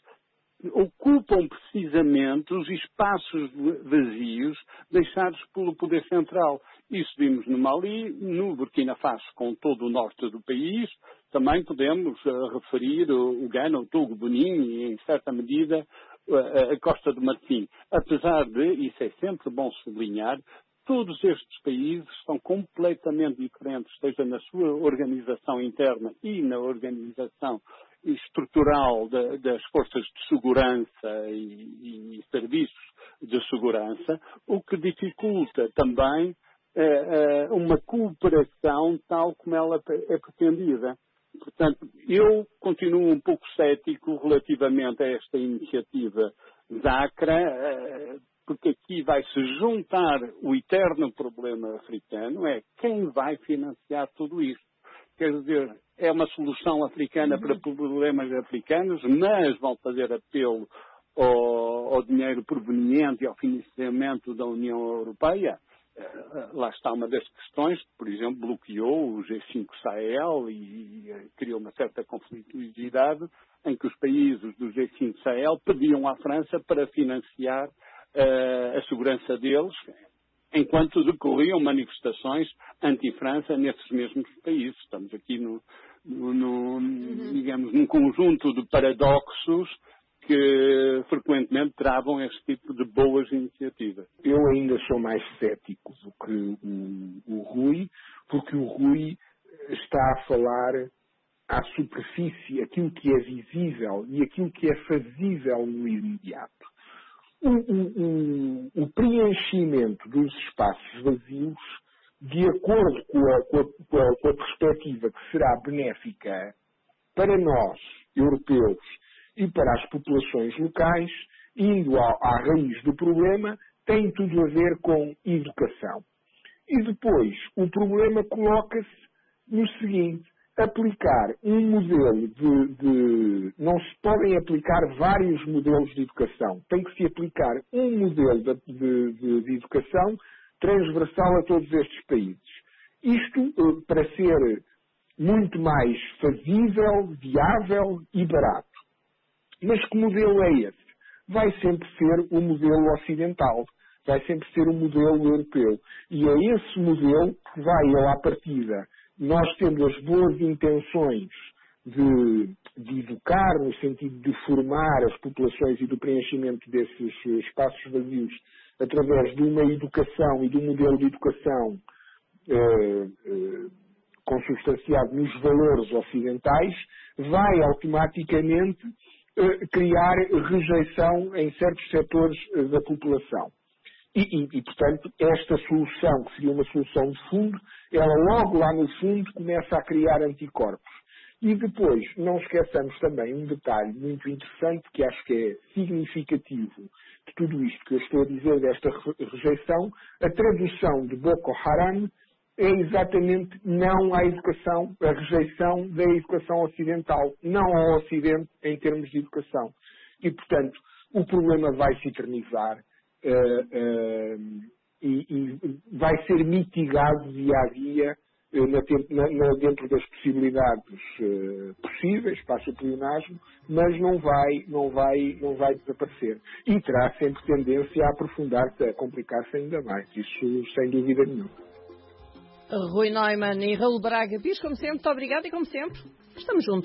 ocupam precisamente os espaços vazios deixados pelo poder central. Isso vimos no Mali, no Burkina Faso, com todo o norte do país. Também podemos uh, referir o, o Ghana, o Togo, o Benin e, em certa medida, a Costa do Marfim. Apesar de, isso é sempre bom sublinhar, todos estes países são completamente diferentes, seja na sua organização interna e na organização estrutural de, das forças de segurança e, e serviços de segurança, o que dificulta também eh, uma cooperação tal como ela é pretendida. Portanto, eu continuo um pouco cético relativamente a esta iniciativa da ACRA, porque aqui vai-se juntar o eterno problema africano, é quem vai financiar tudo isto. Quer dizer, é uma solução africana para problemas africanos, mas vão fazer apelo ao, ao dinheiro proveniente e ao financiamento da União Europeia. Lá está uma das questões que, por exemplo, bloqueou o G cinco Sahel e, e criou uma certa conflituosidade em que os países do G cinco Sahel pediam à França para financiar uh, a segurança deles, enquanto decorriam manifestações anti-França nesses mesmos países. Estamos aqui no, no, no uhum. digamos, num conjunto de paradoxos que frequentemente travam este tipo de boas iniciativas. Eu ainda sou mais cético do que o, o Rui, porque o Rui está a falar à superfície aquilo que é visível e aquilo que é fazível no imediato. O, o, o, o preenchimento dos espaços vazios, de acordo com a, com, a, com, a, com a perspectiva que será benéfica para nós, europeus, e para as populações locais, indo à, à raiz do problema, tem tudo a ver com educação. E depois, o problema coloca-se no seguinte: aplicar um modelo de, de... Não se podem aplicar vários modelos de educação. Tem que se aplicar um modelo de, de, de, de educação transversal a todos estes países. Isto para ser muito mais fazível, viável e barato. Mas que modelo é esse? Vai sempre ser o modelo ocidental, vai sempre ser o modelo europeu. E é esse modelo que vai, à partida, nós tendo as boas intenções de, de educar, no sentido de formar as populações e do preenchimento desses espaços vazios, através de uma educação e de um modelo de educação eh, eh, consubstanciado nos valores ocidentais, vai automaticamente eh, criar rejeição em certos setores eh, da população. E, e, e, portanto, esta solução, que seria uma solução de fundo, ela logo lá no fundo começa a criar anticorpos. E depois, não esqueçamos também um detalhe muito interessante, que acho que é significativo de tudo isto que eu estou a dizer, desta rejeição. A tradução de Boko Haram é exatamente não à educação, a rejeição da educação ocidental, não ao Ocidente em termos de educação. E, portanto, o problema vai se eternizar uh, uh, e, e vai ser mitigado dia a dia uh, na, na, dentro das possibilidades uh, possíveis para o pleonasmo, mas não vai, não, vai, não vai desaparecer. E terá sempre tendência a aprofundar-se, a complicar-se ainda mais. Isso sem dúvida nenhuma. Rui Neumann e Raul Braga Pires, como sempre, muito obrigado e como sempre, estamos juntos.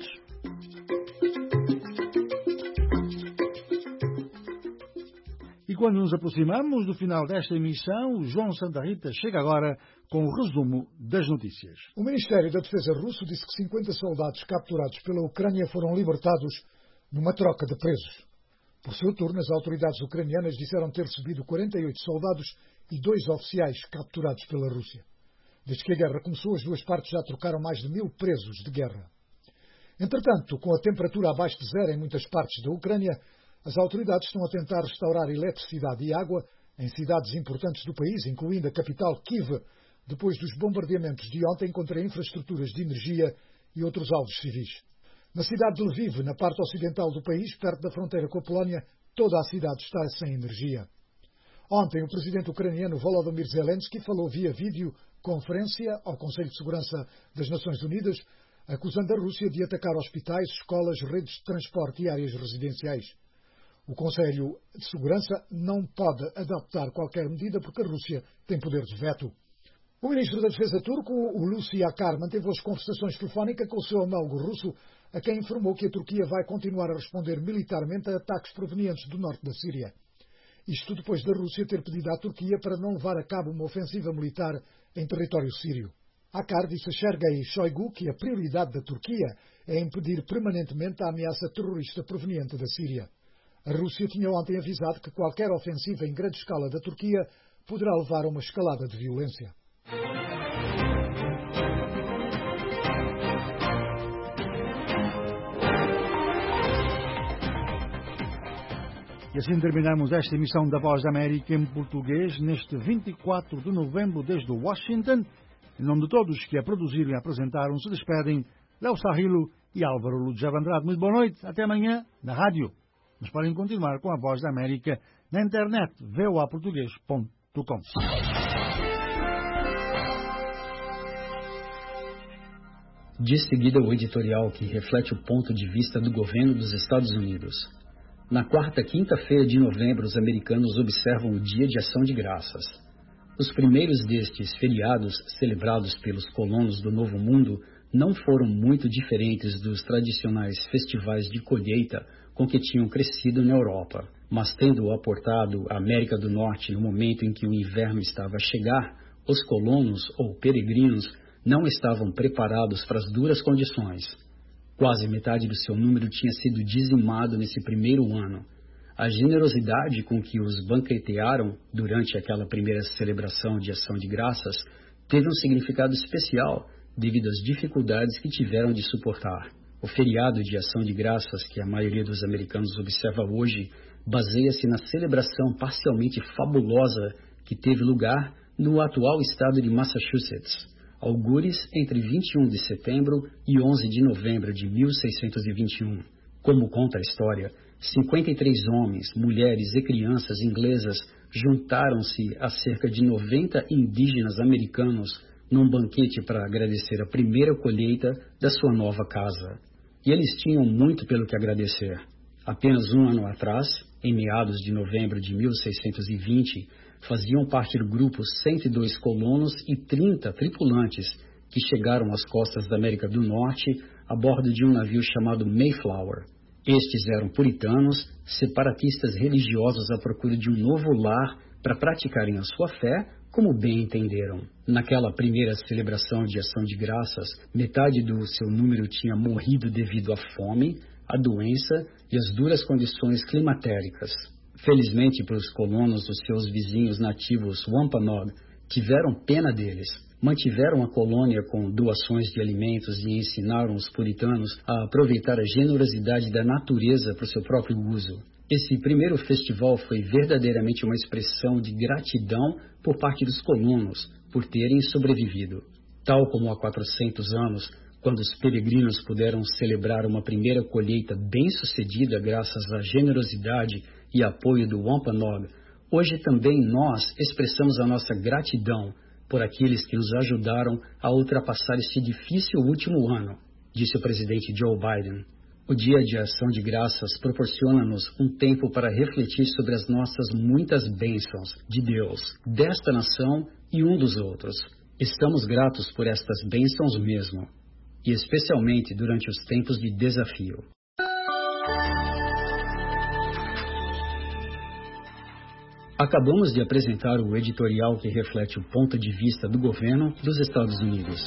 E quando nos aproximamos do final desta emissão, o João Santa Rita chega agora com o resumo das notícias. O Ministério da Defesa russo disse que cinquenta soldados capturados pela Ucrânia foram libertados numa troca de presos. Por seu turno, as autoridades ucranianas disseram ter recebido quarenta e oito soldados e dois oficiais capturados pela Rússia. Desde que a guerra começou, as duas partes já trocaram mais de mil presos de guerra. Entretanto, com a temperatura abaixo de zero em muitas partes da Ucrânia, as autoridades estão a tentar restaurar eletricidade e água em cidades importantes do país, incluindo a capital Kiev, depois dos bombardeamentos de ontem contra infraestruturas de energia e outros alvos civis. Na cidade de Lviv, na parte ocidental do país, perto da fronteira com a Polónia, toda a cidade está sem energia. Ontem, o presidente ucraniano Volodymyr Zelensky falou via videoconferência ao Conselho de Segurança das Nações Unidas, acusando a Rússia de atacar hospitais, escolas, redes de transporte e áreas residenciais. O Conselho de Segurança não pode adaptar qualquer medida porque a Rússia tem poder de veto. O ministro da Defesa turco, Hulusi Akar, manteve hoje conversações telefónicas com o seu homólogo russo, a quem informou que a Turquia vai continuar a responder militarmente a ataques provenientes do norte da Síria. Isto depois da Rússia ter pedido à Turquia para não levar a cabo uma ofensiva militar em território sírio. Akar disse a Sergei Shoigu que a prioridade da Turquia é impedir permanentemente a ameaça terrorista proveniente da Síria. A Rússia tinha ontem avisado que qualquer ofensiva em grande escala da Turquia poderá levar a uma escalada de violência. E assim terminamos esta emissão da Voz da América em português neste vinte e quatro de novembro desde Washington. Em nome de todos que a produziram e a apresentaram, se despedem Léo Sarrilo e Álvaro Ludger Andrade. Muito boa noite, até amanhã na rádio. Mas podem continuar com a Voz da América na internet, v o a português ponto com. De seguida, o editorial que reflete o ponto de vista do governo dos Estados Unidos. Na quarta quinta-feira de novembro, os americanos observam o Dia de Ação de Graças. Os primeiros destes feriados, celebrados pelos colonos do Novo Mundo, não foram muito diferentes dos tradicionais festivais de colheita com que tinham crescido na Europa. Mas tendo aportado a América do Norte no momento em que o inverno estava a chegar, os colonos ou peregrinos não estavam preparados para as duras condições. Quase metade do seu número tinha sido dizimado nesse primeiro ano. A generosidade com que os banquetearam durante aquela primeira celebração de ação de graças teve um significado especial devido às dificuldades que tiveram de suportar. O feriado de ação de graças que a maioria dos americanos observa hoje baseia-se na celebração parcialmente fabulosa que teve lugar no atual estado de Massachusetts, algures entre vinte e um de setembro e onze de novembro de mil seiscentos e vinte e um. Como conta a história, cinquenta e três homens, mulheres e crianças inglesas juntaram-se a cerca de noventa indígenas americanos num banquete para agradecer a primeira colheita da sua nova casa. E eles tinham muito pelo que agradecer. Apenas um ano atrás, em meados de novembro de mil seiscentos e vinte, faziam parte do grupo cento e dois colonos e trinta tripulantes que chegaram às costas da América do Norte a bordo de um navio chamado Mayflower. Estes eram puritanos, separatistas religiosos à procura de um novo lar para praticarem a sua fé como bem entenderam. Naquela primeira celebração de ação de graças, metade do seu número tinha morrido devido à fome, à doença e às duras condições climatéricas. Felizmente para os colonos dos seus vizinhos nativos Wampanoag, tiveram pena deles. Mantiveram a colônia com doações de alimentos e ensinaram os puritanos a aproveitar a generosidade da natureza para o seu próprio uso. Esse primeiro festival foi verdadeiramente uma expressão de gratidão por parte dos colonos por terem sobrevivido. Tal como há quatrocentos anos, quando os peregrinos puderam celebrar uma primeira colheita bem-sucedida graças à generosidade e apoio do Wampanoag, hoje também nós expressamos a nossa gratidão por aqueles que nos ajudaram a ultrapassar este difícil último ano, disse o presidente Joe Biden. O Dia de Ação de Graças proporciona-nos um tempo para refletir sobre as nossas muitas bênçãos de Deus, desta nação e um dos outros. Estamos gratos por estas bênçãos mesmo, e especialmente durante os tempos de desafio. Acabamos de apresentar o editorial que reflete o ponto de vista do governo dos Estados Unidos.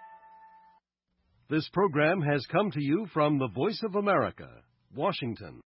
This program has come to you from the Voice of America, Washington.